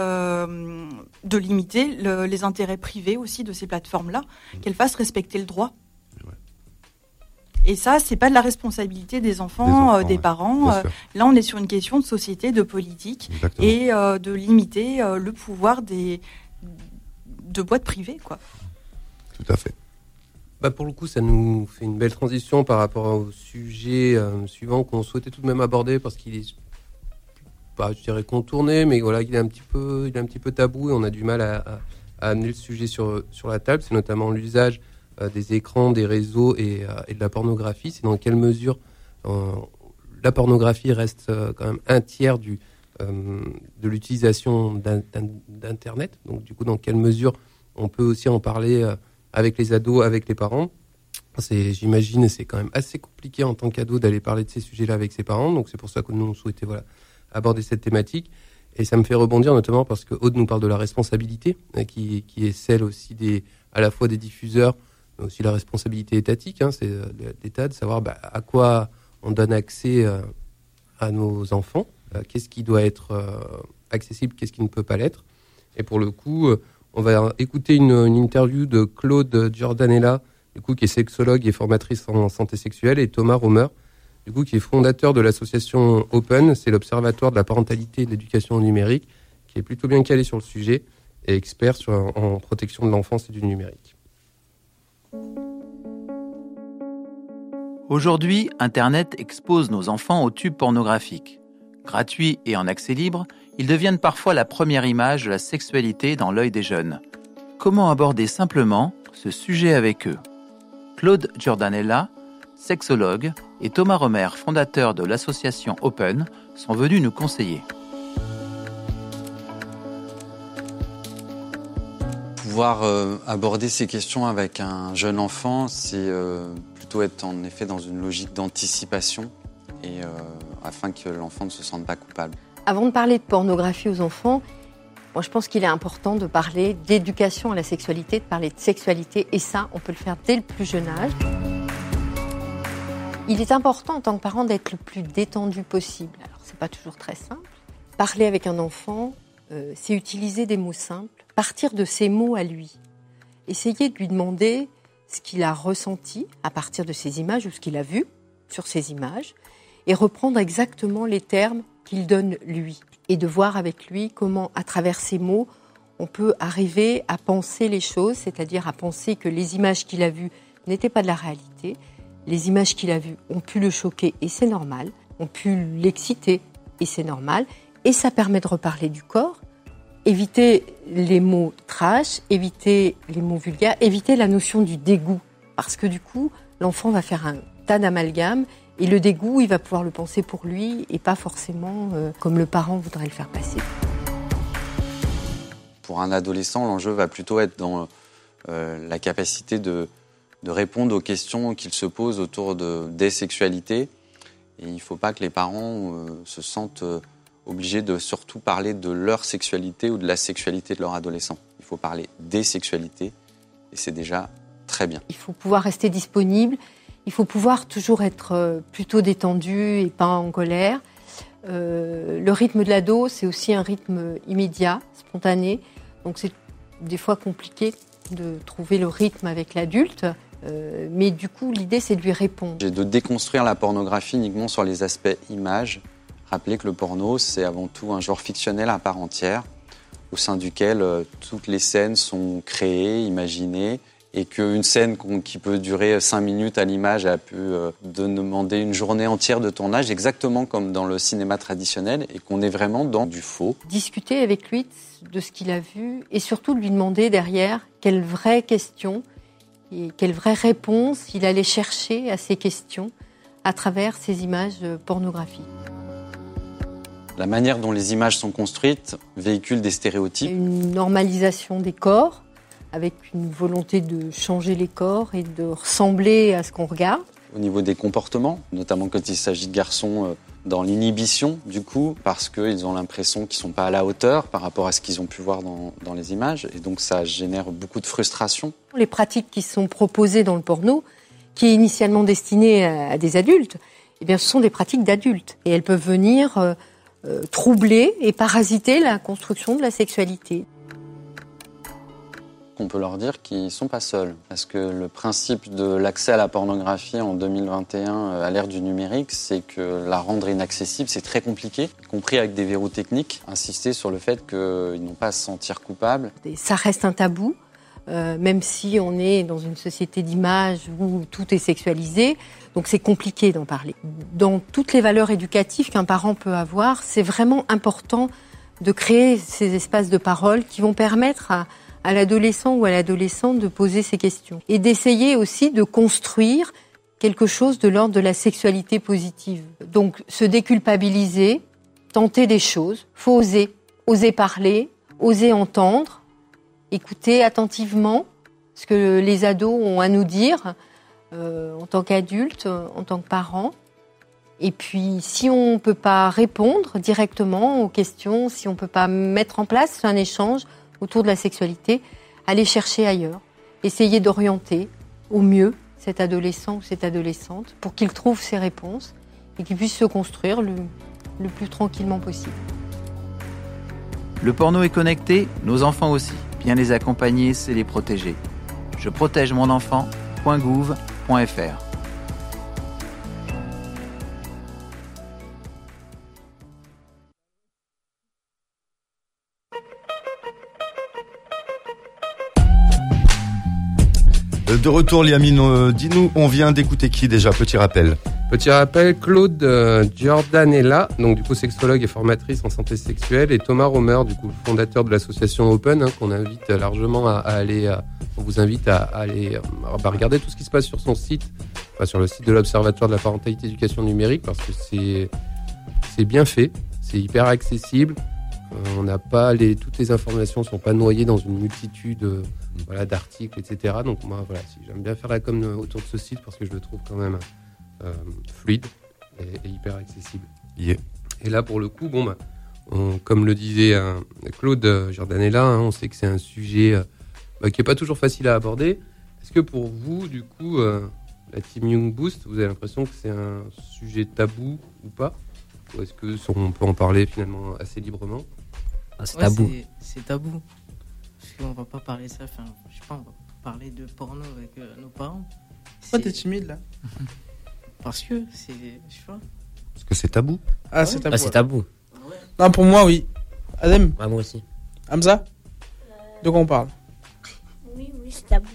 euh, de limiter le, les intérêts privés aussi de ces plateformes-là, mmh. qu'elles fassent respecter le droit. Ouais. Et ça, c'est pas de la responsabilité des enfants, des, enfants, euh, des ouais. parents. Euh, là, on est sur une question de société, de politique. Exactement. Et euh, de limiter euh, le pouvoir des, de boîtes privées, quoi. Tout à fait. Bah pour le coup, ça nous fait une belle transition par rapport au sujet euh, suivant qu'on souhaitait tout de même aborder parce qu'il est, pas, je dirais contourné, mais voilà, il est un petit peu, il est un petit peu tabou et on a du mal à, à, à amener le sujet sur sur la table. C'est notamment l'usage euh, des écrans, des réseaux et, euh, et de la pornographie. C'est dans quelle mesure euh, la pornographie reste euh, quand même un tiers du euh, de l'utilisation d'un, d'un, d'internet. Donc du coup, dans quelle mesure on peut aussi en parler euh, avec les ados, avec les parents. C'est, j'imagine, c'est quand même assez compliqué en tant qu'ado d'aller parler de ces sujets-là avec ses parents. Donc c'est pour ça que nous on souhaitait voilà aborder cette thématique. Et ça me fait rebondir notamment parce que Aude nous parle de la responsabilité, qui, qui est celle aussi des, à la fois des diffuseurs, mais aussi la responsabilité étatique, hein, c'est l'État de savoir bah, à quoi on donne accès euh, à nos enfants, euh, qu'est-ce qui doit être euh, accessible, qu'est-ce qui ne peut pas l'être. Et pour le coup, euh, on va écouter une, une interview de Claude Giordanella, du coup, qui est sexologue et formatrice en santé sexuelle, et Thomas Romer, du coup, qui est fondateur de l'association Open, c'est l'Observatoire de la parentalité et de l'éducation numérique, qui est plutôt bien calé sur le sujet et expert sur, en protection de l'enfance et du numérique. Aujourd'hui, Internet expose nos enfants aux tubes pornographiques. Gratuits et en accès libre, ils deviennent parfois la première image de la sexualité dans l'œil des jeunes. Comment aborder simplement ce sujet avec eux ? Claude Giordanella, sexologue, et Thomas Romer, fondateur de l'association Open, sont venus nous conseiller. Pouvoir euh, aborder ces questions avec un jeune enfant, c'est euh, plutôt être en effet dans une logique d'anticipation et euh, afin que l'enfant ne se sente pas coupable. Avant de parler de pornographie aux enfants, moi je pense qu'il est important de parler d'éducation à la sexualité, de parler de sexualité, et ça, on peut le faire dès le plus jeune âge. Il est important en tant que parent d'être le plus détendu possible. Alors, c'est pas toujours très simple. Parler avec un enfant, euh, c'est utiliser des mots simples, partir de ses mots à lui. Essayer de lui demander ce qu'il a ressenti à partir de ces images ou ce qu'il a vu sur ces images et reprendre exactement les termes qu'il donne lui. Et de voir avec lui comment, à travers ces mots, on peut arriver à penser les choses, c'est-à-dire à penser que les images qu'il a vues n'étaient pas de la réalité. Les images qu'il a vues ont pu le choquer et c'est normal, ont pu l'exciter et c'est normal. Et ça permet de reparler du corps, éviter les mots trash, éviter les mots vulgaires, éviter la notion du dégoût. Parce que du coup, l'enfant va faire un tas d'amalgames et le dégoût, il va pouvoir le penser pour lui et pas forcément euh, comme le parent voudrait le faire passer. Pour un adolescent, l'enjeu va plutôt être dans euh, la capacité de de répondre aux questions qu'il se pose autour de, des sexualités. Et il ne faut pas que les parents euh, se sentent euh, obligés de surtout parler de leur sexualité ou de la sexualité de leur adolescent. Il faut parler des sexualités et c'est déjà très bien. Il faut pouvoir rester disponible, il faut pouvoir toujours être euh, plutôt détendu et pas en colère. Euh, le rythme de l'ado, c'est aussi un rythme immédiat, spontané. Donc c'est des fois compliqué de trouver le rythme avec l'adulte. Euh, mais du coup, l'idée, c'est de lui répondre. J'ai de déconstruire la pornographie uniquement sur les aspects images. Rappeler que le porno, c'est avant tout un genre fictionnel à part entière, au sein duquel euh, toutes les scènes sont créées, imaginées, et qu'une scène qui peut durer cinq minutes à l'image a pu euh, demander une journée entière de tournage, exactement comme dans le cinéma traditionnel, et qu'on est vraiment dans du faux. Discuter avec lui de ce qu'il a vu, et surtout de lui demander derrière quelles vraies questions et quelle vraie réponse il allait chercher à ces questions à travers ces images pornographiques. La manière dont les images sont construites véhicule des stéréotypes. Une normalisation des corps, avec une volonté de changer les corps et de ressembler à ce qu'on regarde. Au niveau des comportements, notamment quand il s'agit de garçons dans l'inhibition, du coup, parce qu'ils ont l'impression qu'ils ne sont pas à la hauteur par rapport à ce qu'ils ont pu voir dans, dans les images. Et donc, ça génère beaucoup de frustration. Les pratiques qui sont proposées dans le porno, qui est initialement destiné à des adultes, eh bien, ce sont des pratiques d'adultes. Et elles peuvent venir euh, euh, troubler et parasiter la construction de la sexualité. On peut leur dire qu'ils ne sont pas seuls. Parce que le principe de l'accès à la pornographie en deux mille vingt et un, à l'ère du numérique, c'est que la rendre inaccessible, c'est très compliqué, y compris avec des verrous techniques. Insister sur le fait qu'ils n'ont pas à se sentir coupables. Et ça reste un tabou, euh, même si on est dans une société d'images où tout est sexualisé. Donc c'est compliqué d'en parler. Dans toutes les valeurs éducatives qu'un parent peut avoir, c'est vraiment important de créer ces espaces de parole qui vont permettre à à l'adolescent ou à l'adolescente de poser ces questions. Et d'essayer aussi de construire quelque chose de l'ordre de la sexualité positive. Donc, se déculpabiliser, tenter des choses, faut oser. Oser parler, oser entendre, écouter attentivement ce que les ados ont à nous dire euh, en tant qu'adultes, en tant que parents. Et puis, si on ne peut pas répondre directement aux questions, si on ne peut pas mettre en place un échange autour de la sexualité, aller chercher ailleurs, essayer d'orienter au mieux cet adolescent ou cette adolescente pour qu'il trouve ses réponses et qu'il puisse se construire le, le plus tranquillement possible. Le porno est connecté, nos enfants aussi. Bien les accompagner, c'est les protéger. Je protège mon enfant point gouv point f r. De retour, Liamine, euh, dis-nous, on vient d'écouter qui déjà? Petit rappel. Petit rappel, Claude euh, Giordanella, donc du coup sexologue et formatrice en santé sexuelle, et Thomas Romer, du coup fondateur de l'association Open, hein, qu'on invite largement à, à aller, à, on vous invite à, à aller à, à regarder tout ce qui se passe sur son site, enfin, sur le site de l'Observatoire de la parentalité et éducation numérique, parce que c'est c'est bien fait, c'est hyper accessible. Euh, on n'a pas les, toutes les informations sont pas noyées dans une multitude euh, voilà, d'articles, et cetera. Donc moi, voilà, si j'aime bien faire la com autour de ce site parce que je le trouve quand même euh, fluide et, et hyper accessible. Yeah. Et là, pour le coup, bon, bah, on, comme le disait euh, Claude Giordanella, hein, on sait que c'est un sujet euh, bah, qui est pas toujours facile à aborder. Est-ce que pour vous, du coup, euh, la Team Young Boost, vous avez l'impression que c'est un sujet tabou ou pas? Ou est-ce que on peut en parler finalement assez librement? Ah, c'est Ouais, tabou. c'est, c'est tabou. Parce qu'on va pas parler de ça, enfin, je sais pas, on va parler de porno avec euh, nos parents. Pourquoi t'es timide là? Parce que c'est, je sais pas. Parce que c'est tabou. Ah, c'est tabou. Ah, c'est tabou. Non, pour moi, oui. Adem? Ouais, moi aussi. Hamza? De quoi on parle? Oui, oui, c'est tabou.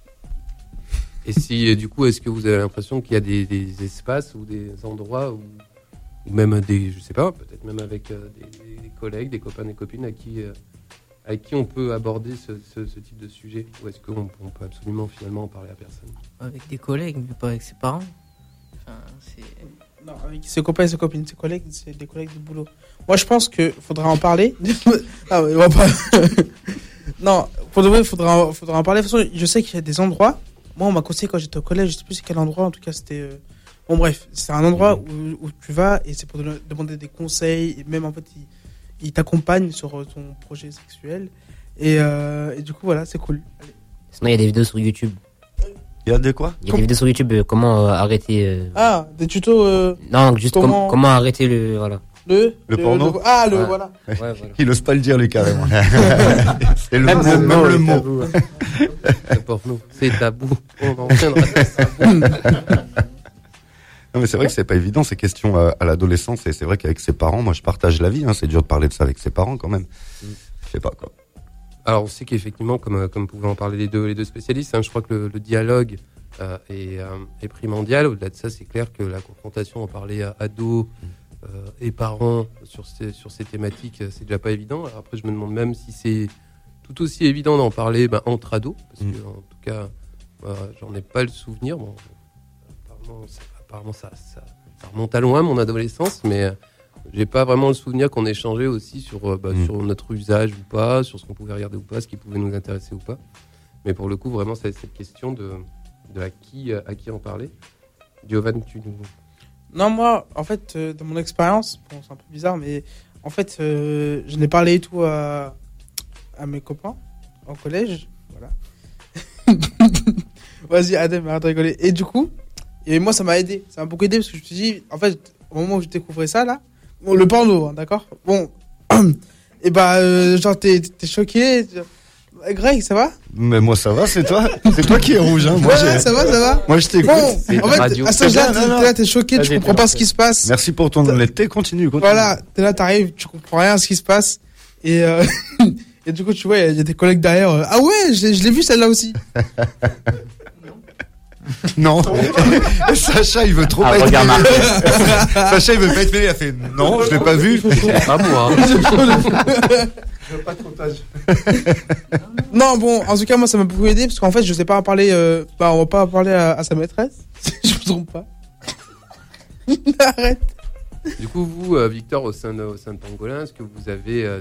Et si, du coup, est-ce que vous avez l'impression qu'il y a des, des espaces ou des endroits où, ou même des, je sais pas, peut-être même avec euh, des, des collègues, des copains, des copines à qui, euh, à qui on peut aborder ce, ce, ce type de sujet? Ou est-ce qu'on on peut absolument finalement en parler à personne? Avec des collègues, mais pas avec ses parents. Enfin, c'est... Non, avec ses copains et ses copines, ses collègues, c'est des collègues de boulot. Moi, je pense qu'il faudra en parler. Ah, mais on va pas... non, pour de vrai, il faudra, faudra en parler. De toute façon, je sais qu'il y a des endroits. Moi, on m'a conseillé quand j'étais au collège, je sais plus c'est quel endroit, en tout cas, c'était. Euh... Bon, bref, c'est un endroit où, où tu vas et c'est pour te demander des conseils. Et même, en fait, il, il t'accompagne sur ton projet sexuel. Et, euh, et du coup, voilà, c'est cool. Allez. Sinon, il y a des vidéos sur YouTube. Il y a des quoi? Il y a des vidéos sur YouTube, euh, comment euh, arrêter. Euh... Ah, des tutos. Euh... Non, juste comment... com- comment arrêter le. Voilà. Le, le, le porno le, Ah, le, ouais. voilà. Ouais, voilà. Il n'ose pas le dire, lui, carrément. C'est le même mot. Le Même mot le mot. tabou, hein. Le porno, c'est tabou. On en reviendra à ça. Non, mais c'est vrai que c'est pas évident ces questions à, à l'adolescence, et c'est vrai qu'avec ses parents, moi je partage l'avis, hein, c'est dur de parler de ça avec ses parents quand même. Mm. Je sais pas quoi. Alors on sait qu'effectivement, comme comme pouvaient en parler les deux les deux spécialistes, hein, je crois que le, le dialogue euh, est, euh, est primordial. Au-delà de ça, c'est clair que la confrontation, en parler à ados euh, et parents sur ces sur ces thématiques, c'est déjà pas évident. Alors après, je me demande même si c'est tout aussi évident d'en parler ben, entre ados, parce mm. que en tout cas, euh, j'en ai pas le souvenir. Bon, apparemment, ça, apparemment ça, ça, ça remonte à loin mon adolescence, mais euh, j'ai pas vraiment le souvenir qu'on échangeait aussi sur euh, bah, mm. sur notre usage ou pas, sur ce qu'on pouvait regarder ou pas, ce qui pouvait nous intéresser ou pas. Mais pour le coup, vraiment, c'est cette question de de à qui à qui en parler. Giovanni, tu nous... Non, moi, en fait, euh, dans mon expérience, bon, c'est un peu bizarre, mais en fait, euh, je n'ai parlé et tout à, à mes copains en collège, voilà. Vas-y, Adem, arrête de rigoler. Et du coup, et moi, ça m'a aidé, ça m'a beaucoup aidé parce que je me suis dit, en fait, au moment où je découvrais ça, là, bon, le porno, hein, d'accord, bon, et bah, euh, genre, t'es, t'es choqué. Greg, ça va? Mais moi ça va, c'est toi. C'est toi qui es rouge, hein. Moi, ouais, j'ai... ça va, ça va. Moi je t'écoute. Bon, c'est en fait, radio. à ce stade-là, t'es, t'es là, t'es choqué, tu comprends pas ce qui se passe. Merci pour ton honnêteté, continue, continue. Voilà, t'es là, t'arrives, tu comprends rien à ce qui se passe. Et, euh, et du coup, tu vois, il y, y a des collègues derrière. Euh, ah ouais, je, je l'ai vu celle-là aussi. Non. Sacha, il veut trop ah, pas être mêlé. Sacha, il veut pas être mêlé. Il a fait non, je l'ai pas vu. C'est pas moi. Je veux pas de montage. Non, bon, en tout cas, moi, ça m'a beaucoup aidé parce qu'en fait, je sais pas en parler. Euh, bah, on va pas en parler à, à sa maîtresse. Je me trompe pas. Arrête. Du coup, vous, euh, Victor, au sein de, au sein de Pangolin, est-ce que vous avez euh,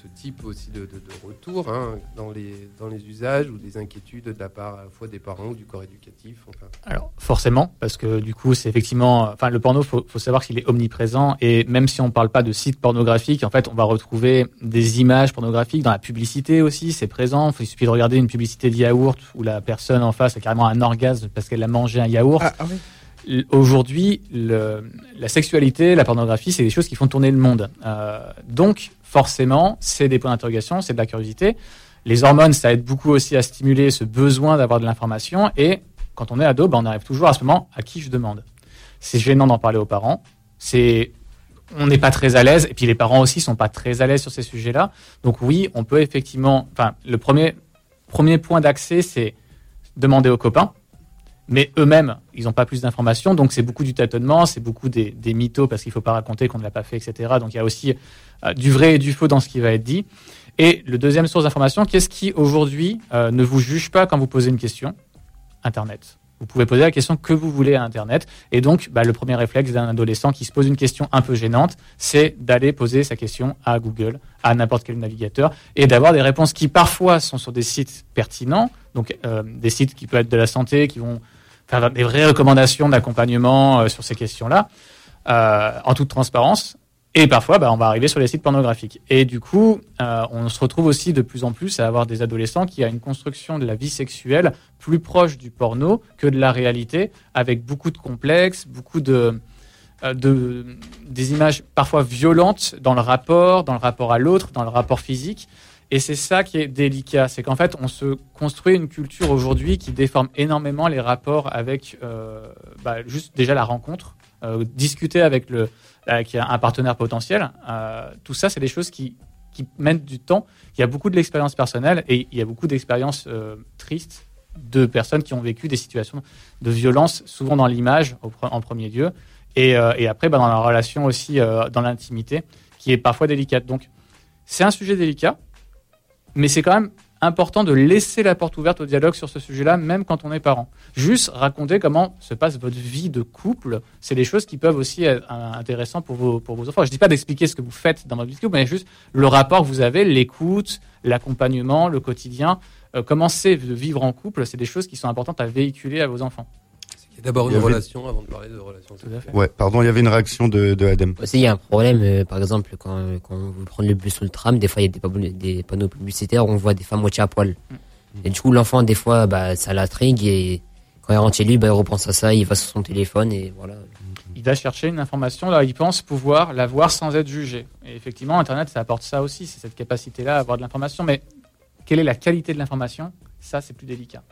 ce type aussi de, de, de retour hein, dans, les, dans les usages ou des inquiétudes de la part à la fois des parents ou du corps éducatif enfin. Alors forcément, parce que du coup c'est effectivement, enfin le porno, faut, faut savoir qu'il est omniprésent et même si on parle pas de sites pornographiques, en fait on va retrouver des images pornographiques dans la publicité aussi, c'est présent. Il suffit de regarder une publicité de yaourt où la personne en face a carrément un orgasme parce qu'elle a mangé un yaourt. Ah, ah oui. Aujourd'hui, le, la sexualité, la pornographie, c'est des choses qui font tourner le monde. Euh, donc, forcément, c'est des points d'interrogation, c'est de la curiosité. Les hormones, ça aide beaucoup aussi à stimuler ce besoin d'avoir de l'information. Et quand on est ado, ben, on arrive toujours à ce moment à qui je demande. C'est gênant d'en parler aux parents. C'est, on n'est pas très à l'aise. Et puis les parents aussi sont pas très à l'aise sur ces sujets-là. Donc oui, on peut effectivement. Enfin, le premier premier point d'accès, c'est demander aux copains. Mais eux-mêmes, ils n'ont pas plus d'informations, donc c'est beaucoup du tâtonnement, c'est beaucoup des, des mythos parce qu'il ne faut pas raconter qu'on ne l'a pas fait, et cetera. Donc il y a aussi euh, du vrai et du faux dans ce qui va être dit. Et le deuxième source d'information, qu'est-ce qui aujourd'hui euh, ne vous juge pas quand vous posez une question ? Internet. Vous pouvez poser la question que vous voulez à Internet. Et donc, bah, le premier réflexe d'un adolescent qui se pose une question un peu gênante, c'est d'aller poser sa question à Google, à n'importe quel navigateur, et d'avoir des réponses qui parfois sont sur des sites pertinents, donc euh, des sites qui peuvent être de la santé, qui vont faire des vraies recommandations d'accompagnement euh, sur ces questions-là, euh, en toute transparence. Et parfois, bah, on va arriver sur les sites pornographiques. Et du coup, euh, on se retrouve aussi de plus en plus à avoir des adolescents qui ont une construction de la vie sexuelle plus proche du porno que de la réalité, avec beaucoup de complexes, beaucoup de, euh, de des images parfois violentes dans le rapport, dans le rapport à l'autre, dans le rapport physique. Et c'est ça qui est délicat, c'est qu'en fait, on se construit une culture aujourd'hui qui déforme énormément les rapports avec euh, bah, juste déjà la rencontre, euh, discuter avec le avec un partenaire potentiel. Euh, tout ça, c'est des choses qui qui mènent du temps. Il y a beaucoup de l'expérience personnelle et il y a beaucoup d'expériences euh, tristes de personnes qui ont vécu des situations de violence, souvent dans l'image au, en premier lieu, et, euh, et après bah, dans la relation aussi, euh, dans l'intimité, qui est parfois délicate. Donc, c'est un sujet délicat. Mais c'est quand même important de laisser la porte ouverte au dialogue sur ce sujet-là, même quand on est parent. Juste raconter comment se passe votre vie de couple, c'est des choses qui peuvent aussi être intéressantes pour vos, pour vos enfants. Je ne dis pas d'expliquer ce que vous faites dans votre vie de couple, mais juste le rapport que vous avez, l'écoute, l'accompagnement, le quotidien. Euh, comment c'est de vivre en couple, c'est des choses qui sont importantes à véhiculer à vos enfants. Il y a d'abord une avait... relation avant de parler de relation. Tout à fait. Ouais, pardon, il y avait une réaction de, de Adem. Aussi, il y a un problème, euh, par exemple, quand, quand vous prenez le bus ou le tram, des fois, il y a des, panneaux, des panneaux publicitaires où on voit des femmes moitié à poil. Mm. Et du coup, l'enfant, des fois, bah, ça l'intrigue et quand il rentre chez lui, bah, il repense à ça, il va sur son téléphone et voilà. Il va chercher une information, là, il pense pouvoir la voir sans être jugé. Et effectivement, Internet, ça apporte ça aussi, c'est cette capacité-là à avoir de l'information. Mais quelle est la qualité de l'information ? Ça, c'est plus délicat.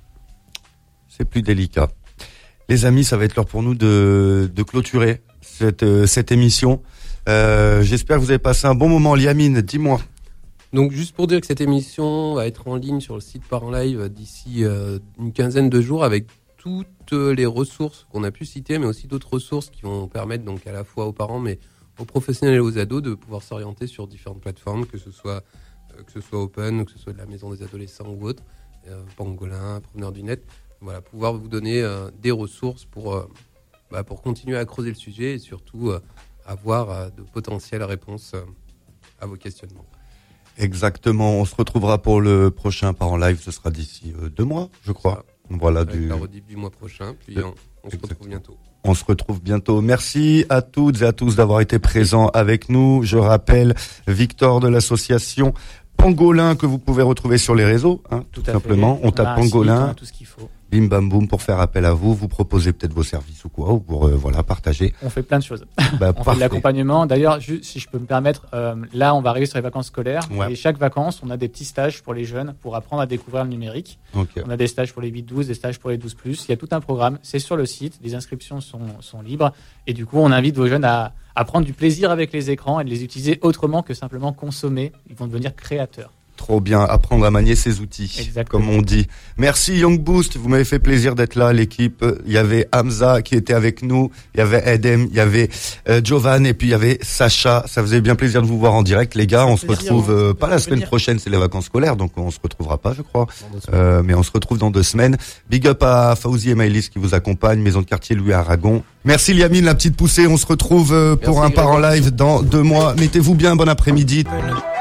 C'est plus délicat. Les amis, ça va être l'heure pour nous de, de clôturer cette, euh, cette émission. Euh, j'espère que vous avez passé un bon moment. Liamine, dis-moi. Donc, juste pour dire que cette émission va être en ligne sur le site Parents Live d'ici euh, une quinzaine de jours avec toutes les ressources qu'on a pu citer, mais aussi d'autres ressources qui vont permettre donc à la fois aux parents, mais aux professionnels et aux ados de pouvoir s'orienter sur différentes plateformes, que ce soit, euh, que ce soit Open, ou que ce soit de la Maison des Adolescents ou autre, euh, Pangolin, Promeneur du Net. Voilà, pouvoir vous donner euh, des ressources pour, euh, bah, pour continuer à creuser le sujet et surtout euh, avoir euh, de potentielles réponses euh, à vos questionnements. Exactement, on se retrouvera pour le prochain Parents Live, ce sera d'ici euh, deux mois, je crois. Voilà, avec du... la rediff du mois prochain, puis on, on se retrouve bientôt. On se retrouve bientôt. Merci à toutes et à tous d'avoir été présents avec nous. Je rappelle Victor de l'association Pangolin que vous pouvez retrouver sur les réseaux, hein, tout, tout simplement. Fait. On tape Pangolin. Site, tout ce qu'il faut. Bim bam boum pour faire appel à vous, vous proposez peut-être vos services ou quoi, ou pour euh, voilà partager. On fait plein de choses. Bah, on fait de l'accompagnement. D'ailleurs, juste, si je peux me permettre, euh, là on va arriver sur les vacances scolaires ouais. Et chaque vacances on a des petits stages pour les jeunes pour apprendre à découvrir le numérique. Okay. On a des stages pour les huit douze, des stages pour les douze plus. Il y a tout un programme. C'est sur le site. Les inscriptions sont, sont libres et du coup on invite vos jeunes à, à prendre du plaisir avec les écrans et de les utiliser autrement que simplement consommer. Ils vont devenir créateurs. Trop bien, apprendre à manier ses outils, exactement. Comme on dit. Merci Young Boost, vous m'avez fait plaisir d'être là, l'équipe. Il y avait Hamza qui était avec nous, il y avait Edem, il y avait euh, Jovan et puis il y avait Sacha. Ça faisait bien plaisir de vous voir en direct, les gars. On se retrouve euh, pas la semaine prochaine, c'est les vacances scolaires, donc on se retrouvera pas, je crois. Euh, mais on se retrouve dans deux semaines. Big up à Fauzi et Maëlys qui vous accompagnent, Maison de quartier Louis Aragon. Merci Liamine, la petite poussée. On se retrouve euh, pour Merci, un Parent Live dans deux mois. Mettez-vous bien, bon après-midi.